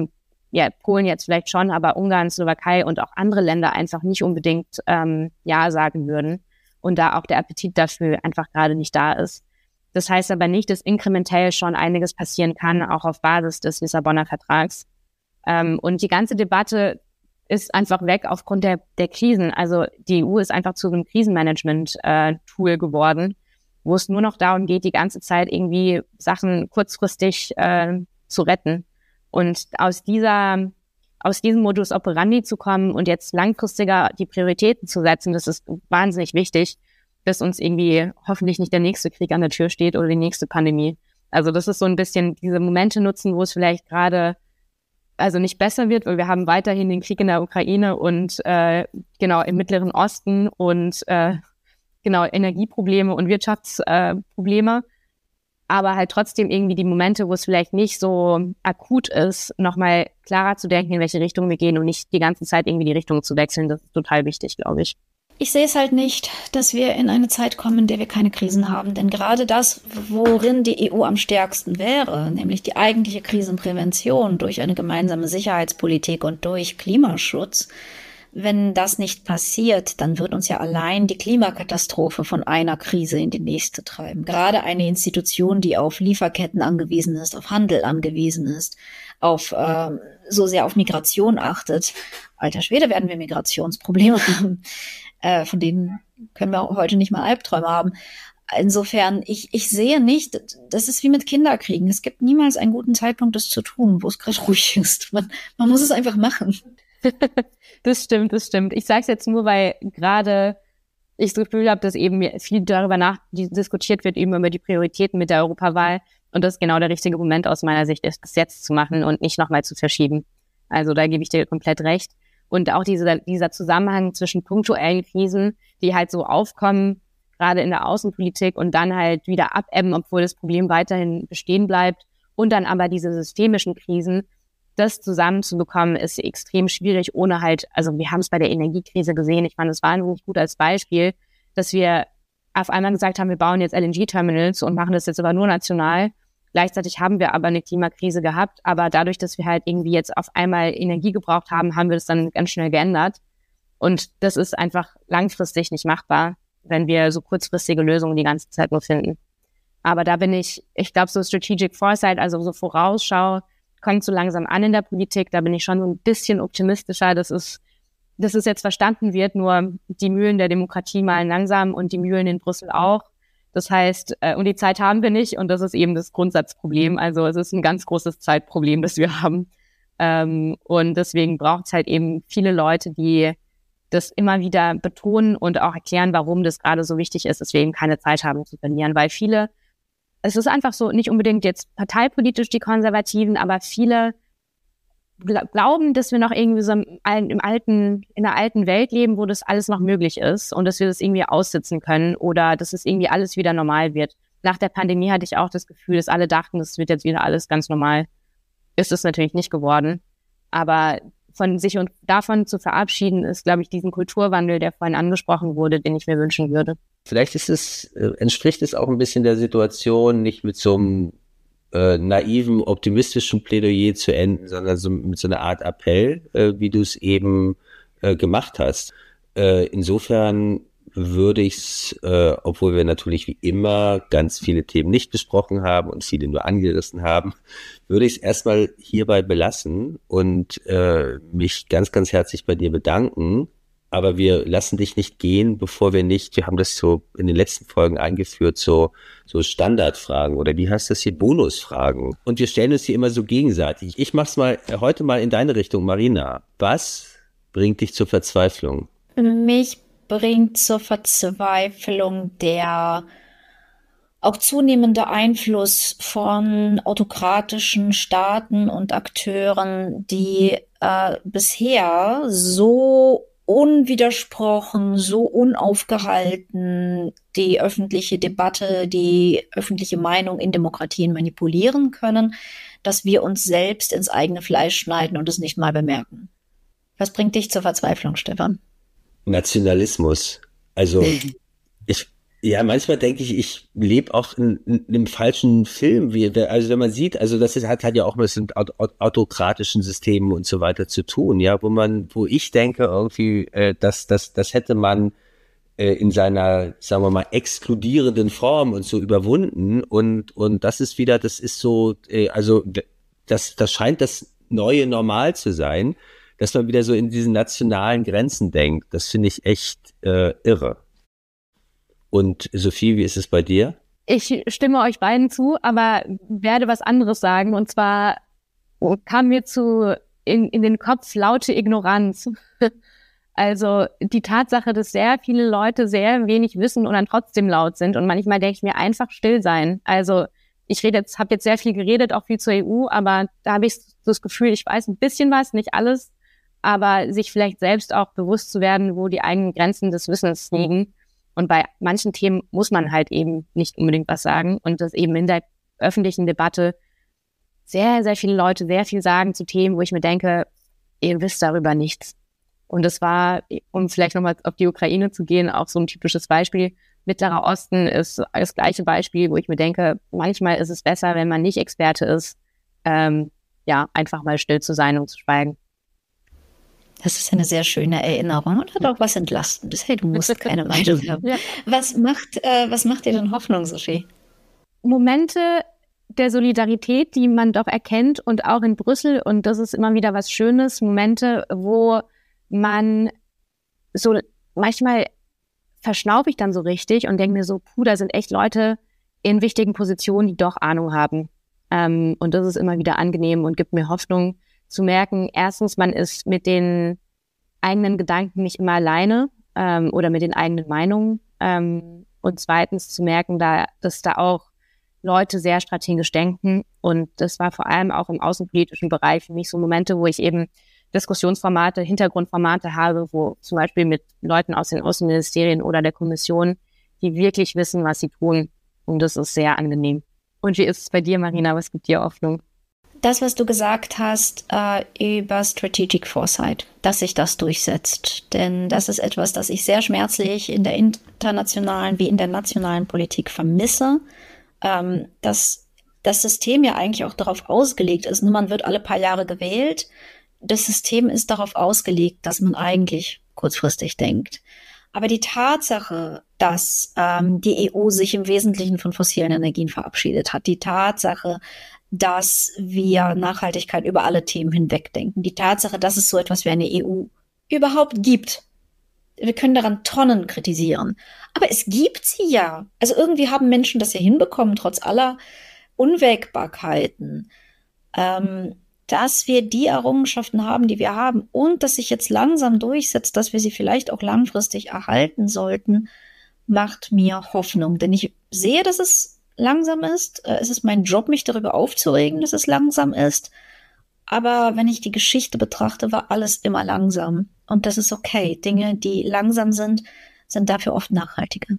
ja, Polen jetzt vielleicht schon, aber Ungarn, Slowakei und auch andere Länder einfach nicht unbedingt Ja sagen würden und da auch der Appetit dafür einfach gerade nicht da ist. Das heißt aber nicht, dass inkrementell schon einiges passieren kann, auch auf Basis des Lissabonner Vertrags. Und die ganze Debatte ist einfach weg aufgrund der Krisen. Also die EU ist einfach zu einem Krisenmanagement-Tool geworden, wo es nur noch darum geht, die ganze Zeit irgendwie Sachen kurzfristig zu retten. Und aus diesem Modus operandi zu kommen und jetzt langfristiger die Prioritäten zu setzen, das ist wahnsinnig wichtig, dass uns irgendwie hoffentlich nicht der nächste Krieg an der Tür steht oder die nächste Pandemie. Also das ist so ein bisschen diese Momente nutzen, wo es vielleicht gerade also nicht besser wird, weil wir haben weiterhin den Krieg in der Ukraine und genau im Mittleren Osten und genau Energieprobleme und Wirtschaftsprobleme. Aber halt trotzdem irgendwie die Momente, wo es vielleicht nicht so akut ist, nochmal klarer zu denken, in welche Richtung wir gehen und nicht die ganze Zeit irgendwie die Richtung zu wechseln. Das ist total wichtig, glaube ich. Ich sehe es halt nicht, dass wir in eine Zeit kommen, in der wir keine Krisen haben. Denn gerade das, worin die EU am stärksten wäre, nämlich die eigentliche Krisenprävention durch eine gemeinsame Sicherheitspolitik und durch Klimaschutz, wenn das nicht passiert, dann wird uns ja allein die Klimakatastrophe von einer Krise in die nächste treiben. Gerade eine Institution, die auf Lieferketten angewiesen ist, auf Handel angewiesen ist, auf so sehr auf Migration achtet. Alter Schwede, werden wir Migrationsprobleme haben. Von denen können wir heute nicht mal Albträume haben. Insofern, ich sehe nicht, das ist wie mit Kinderkriegen. Es gibt niemals einen guten Zeitpunkt, das zu tun, wo es gerade ruhig ist. Man muss es einfach machen. Das stimmt. Ich sage es jetzt nur, weil gerade ich das Gefühl habe, dass eben viel darüber diskutiert wird, eben über die Prioritäten mit der Europawahl. Und das ist genau der richtige Moment aus meiner Sicht, ist, das jetzt zu machen und nicht nochmal zu verschieben. Also da gebe ich dir komplett recht. Und auch dieser Zusammenhang zwischen punktuellen Krisen, die halt so aufkommen, gerade in der Außenpolitik und dann halt wieder abebben, obwohl das Problem weiterhin bestehen bleibt. Und dann aber diese systemischen Krisen, das zusammenzubekommen, ist extrem schwierig, ohne halt, also wir haben es bei der Energiekrise gesehen, ich fand es wahnsinnig gut als Beispiel, dass wir auf einmal gesagt haben, wir bauen jetzt LNG-Terminals und machen das jetzt aber nur national. Gleichzeitig haben wir aber eine Klimakrise gehabt, aber dadurch, dass wir halt irgendwie jetzt auf einmal Energie gebraucht haben, haben wir das dann ganz schnell geändert. Und das ist einfach langfristig nicht machbar, wenn wir so kurzfristige Lösungen die ganze Zeit nur finden. Aber da bin ich glaube, so Strategic Foresight, also so Vorausschau, kommt so langsam an in der Politik. Da bin ich schon so ein bisschen optimistischer, dass es jetzt verstanden wird, nur die Mühlen der Demokratie malen langsam und die Mühlen in Brüssel auch. Das heißt, und die Zeit haben wir nicht und das ist eben das Grundsatzproblem. Also es ist ein ganz großes Zeitproblem, das wir haben. Und deswegen braucht es halt eben viele Leute, die das immer wieder betonen und auch erklären, warum das gerade so wichtig ist, dass wir eben keine Zeit haben zu verlieren. Weil es ist einfach so, nicht unbedingt jetzt parteipolitisch die Konservativen, aber viele glauben, dass wir noch irgendwie so in der alten Welt leben, wo das alles noch möglich ist und dass wir das irgendwie aussitzen können oder dass es irgendwie alles wieder normal wird. Nach der Pandemie hatte ich auch das Gefühl, dass alle dachten, das wird jetzt wieder alles ganz normal. Ist es natürlich nicht geworden. Aber von sich und davon zu verabschieden, ist, glaube ich, diesen Kulturwandel, der vorhin angesprochen wurde, den ich mir wünschen würde. Vielleicht entspricht es auch ein bisschen der Situation, nicht mit so einem naiven, optimistischen Plädoyer zu enden, sondern mit so einer Art Appell, wie du es eben gemacht hast. Insofern würde ich es, obwohl wir natürlich wie immer ganz viele Themen nicht besprochen haben und viele nur angerissen haben, würde ich es erstmal hierbei belassen und mich ganz, ganz herzlich bei dir bedanken. Aber wir lassen dich nicht gehen, bevor wir haben das so in den letzten Folgen eingeführt, so Standardfragen oder wie heißt das hier, Bonusfragen. Und wir stellen uns hier immer so gegenseitig. Ich mach's heute mal in deine Richtung, Marina. Was bringt dich zur Verzweiflung? Mich bringt zur Verzweiflung der auch zunehmende Einfluss von autokratischen Staaten und Akteuren, die bisher so unwidersprochen, so unaufgehalten die öffentliche Debatte, die öffentliche Meinung in Demokratien manipulieren können, dass wir uns selbst ins eigene Fleisch schneiden und es nicht mal bemerken. Was bringt dich zur Verzweiflung, Stefan? Nationalismus. Also Ja, manchmal denke ich lebe auch in einem falschen Film. Also wenn man sieht, also hat ja auch mit autokratischen Systemen und so weiter zu tun, ja, wo ich denke irgendwie, das hätte man in seiner, sagen wir mal, exkludierenden Form und so überwunden und das ist wieder, das ist so, also das scheint das neue Normal zu sein, dass man wieder so in diesen nationalen Grenzen denkt. Das finde ich echt irre. Und Sophie, wie ist es bei dir? Ich stimme euch beiden zu, aber werde was anderes sagen. Und zwar kam mir in den Kopf laute Ignoranz. Also die Tatsache, dass sehr viele Leute sehr wenig wissen und dann trotzdem laut sind. Und manchmal denke ich mir, einfach still sein. Also habe jetzt sehr viel geredet, auch viel zur EU, aber da habe ich das Gefühl, ich weiß ein bisschen was, nicht alles, aber sich vielleicht selbst auch bewusst zu werden, wo die eigenen Grenzen des Wissens liegen. Und bei manchen Themen muss man halt eben nicht unbedingt was sagen und dass eben in der öffentlichen Debatte sehr, sehr viele Leute sehr viel sagen zu Themen, wo ich mir denke, ihr wisst darüber nichts. Und das war, um vielleicht nochmal auf die Ukraine zu gehen, auch so ein typisches Beispiel. Mittlerer Osten ist das gleiche Beispiel, wo ich mir denke, manchmal ist es besser, wenn man nicht Experte ist, einfach mal still zu sein und zu schweigen. Das ist eine sehr schöne Erinnerung und hat auch was Entlastendes. Hey, du musst keine Meinung haben. Ja. Was macht dir denn Hoffnung, Sophie? Momente der Solidarität, die man doch erkennt und auch in Brüssel, und das ist immer wieder was Schönes, Momente, wo man so, manchmal verschnaufe ich dann so richtig und denke mir so, da sind echt Leute in wichtigen Positionen, die doch Ahnung haben. Und das ist immer wieder angenehm und gibt mir Hoffnung, zu merken, erstens, man ist mit den eigenen Gedanken nicht immer alleine oder mit den eigenen Meinungen. Und zweitens zu merken, dass da auch Leute sehr strategisch denken. Und das war vor allem auch im außenpolitischen Bereich für mich so Momente, wo ich eben Diskussionsformate, Hintergrundformate habe, wo zum Beispiel mit Leuten aus den Außenministerien oder der Kommission, die wirklich wissen, was sie tun. Und das ist sehr angenehm. Und wie ist es bei dir, Marina? Was gibt dir Hoffnung? Das, was du gesagt hast über Strategic Foresight, dass sich das durchsetzt. Denn das ist etwas, das ich sehr schmerzlich in der internationalen wie in der nationalen Politik vermisse. Dass das System ja eigentlich auch darauf ausgelegt ist. Man wird alle paar Jahre gewählt. Das System ist darauf ausgelegt, dass man eigentlich kurzfristig denkt. Aber die Tatsache, dass die EU sich im Wesentlichen von fossilen Energien verabschiedet hat, die Tatsache, dass wir Nachhaltigkeit über alle Themen hinweg denken. Die Tatsache, dass es so etwas wie eine EU überhaupt gibt. Wir können daran Tonnen kritisieren. Aber es gibt sie ja. Also irgendwie haben Menschen das ja hinbekommen, trotz aller Unwägbarkeiten, dass wir die Errungenschaften haben, die wir haben und dass sich jetzt langsam durchsetzt, dass wir sie vielleicht auch langfristig erhalten sollten, macht mir Hoffnung. Denn ich sehe, dass es langsam ist. Es ist mein Job, mich darüber aufzuregen, dass es langsam ist. Aber wenn ich die Geschichte betrachte, war alles immer langsam. Und das ist okay. Dinge, die langsam sind, sind dafür oft nachhaltiger.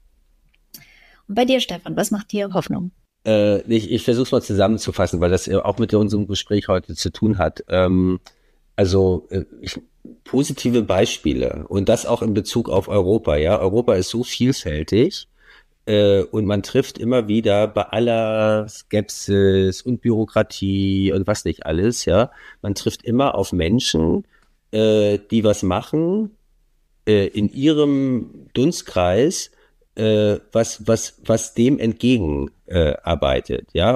Und bei dir, Stefan, was macht dir Hoffnung? Ich versuche es mal zusammenzufassen, weil das auch mit unserem Gespräch heute zu tun hat. Positive Beispiele und das auch in Bezug auf Europa. Ja, Europa ist so vielfältig. Und man trifft immer wieder bei aller Skepsis und Bürokratie und was nicht alles, ja, man trifft immer auf Menschen, die was machen in ihrem Dunstkreis, was dem entgegen arbeitet, ja,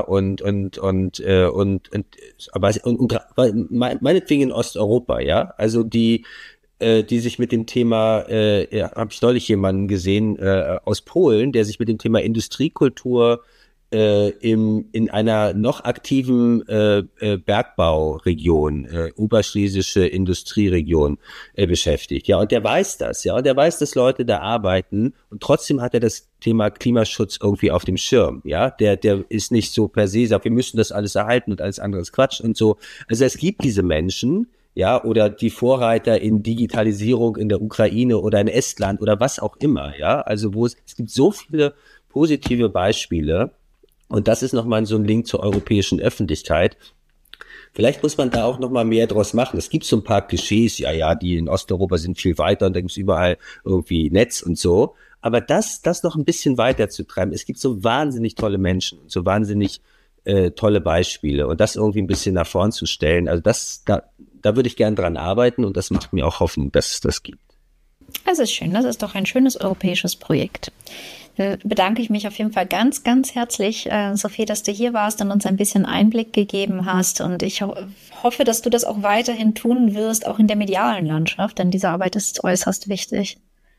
meinetwegen in Osteuropa, ja, also die sich mit dem Thema, habe ich neulich jemanden gesehen aus Polen, der sich mit dem Thema Industriekultur in einer noch aktiven Bergbauregion, oberschlesische Industrieregion beschäftigt. Ja, und der weiß das, ja, und der weiß, dass Leute da arbeiten und trotzdem hat er das Thema Klimaschutz irgendwie auf dem Schirm, ja, der ist nicht so per se, sagt, wir müssen das alles erhalten und alles andere ist Quatsch und so. Also es gibt diese Menschen, ja, oder die Vorreiter in Digitalisierung in der Ukraine oder in Estland oder was auch immer, ja, also es gibt so viele positive Beispiele und das ist nochmal so ein Link zur europäischen Öffentlichkeit. Vielleicht muss man da auch nochmal mehr draus machen. Es gibt so ein paar Klischees, ja, die in Osteuropa sind viel weiter und da gibt es überall irgendwie Netz und so, Aber das noch ein bisschen weiter zu treiben. Es gibt so wahnsinnig tolle Menschen und so wahnsinnig tolle Beispiele und das irgendwie ein bisschen nach vorn zu stellen. Also da würde ich gern dran arbeiten und das macht mir auch Hoffnung, dass es das gibt. Das ist schön. Das ist doch ein schönes europäisches Projekt. Da bedanke ich mich auf jeden Fall ganz, ganz herzlich, Sophie, dass du hier warst und uns ein bisschen Einblick gegeben hast. Und ich hoffe, dass du das auch weiterhin tun wirst, auch in der medialen Landschaft, denn diese Arbeit ist äußerst wichtig.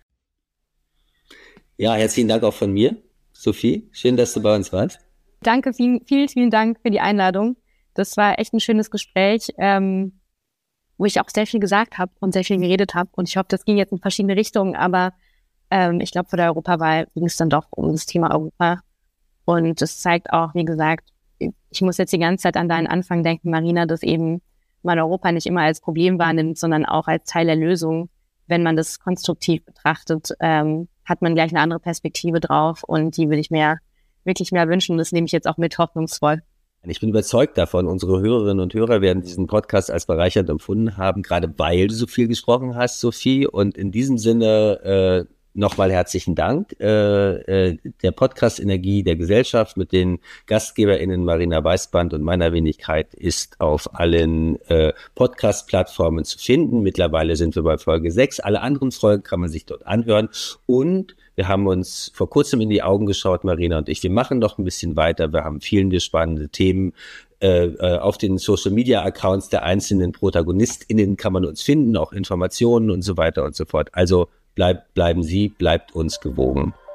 Ja, herzlichen Dank auch von mir, Sophie. Schön, dass du bei uns warst. Danke, vielen Dank für die Einladung. Das war echt ein schönes Gespräch, wo ich auch sehr viel gesagt habe und sehr viel geredet habe. Und ich hoffe, das ging jetzt in verschiedene Richtungen, aber ich glaube, vor der Europawahl ging es dann doch um das Thema Europa. Und das zeigt auch, wie gesagt, ich muss jetzt die ganze Zeit an deinen Anfang denken, Marina, dass eben man Europa nicht immer als Problem wahrnimmt, sondern auch als Teil der Lösung. Wenn man das konstruktiv betrachtet, hat man gleich eine andere Perspektive drauf und die würde ich mir wirklich mehr wünschen. Das nehme ich jetzt auch mit hoffnungsvoll. Ich bin überzeugt davon, unsere Hörerinnen und Hörer werden diesen Podcast als bereichernd empfunden haben, gerade weil du so viel gesprochen hast, Sophie. Und in diesem Sinne nochmal herzlichen Dank. Der Podcast Energie der Gesellschaft mit den GastgeberInnen Marina Weißband und meiner Wenigkeit ist auf allen Podcast-Plattformen zu finden. Mittlerweile sind wir bei Folge 6. Alle anderen Folgen kann man sich dort anhören. Und wir haben uns vor kurzem in die Augen geschaut, Marina und ich. Wir machen noch ein bisschen weiter. Wir haben viele spannende Themen. Auf den Social-Media-Accounts der einzelnen ProtagonistInnen kann man uns finden, auch Informationen und so weiter und so fort. Also bleibt uns gewogen.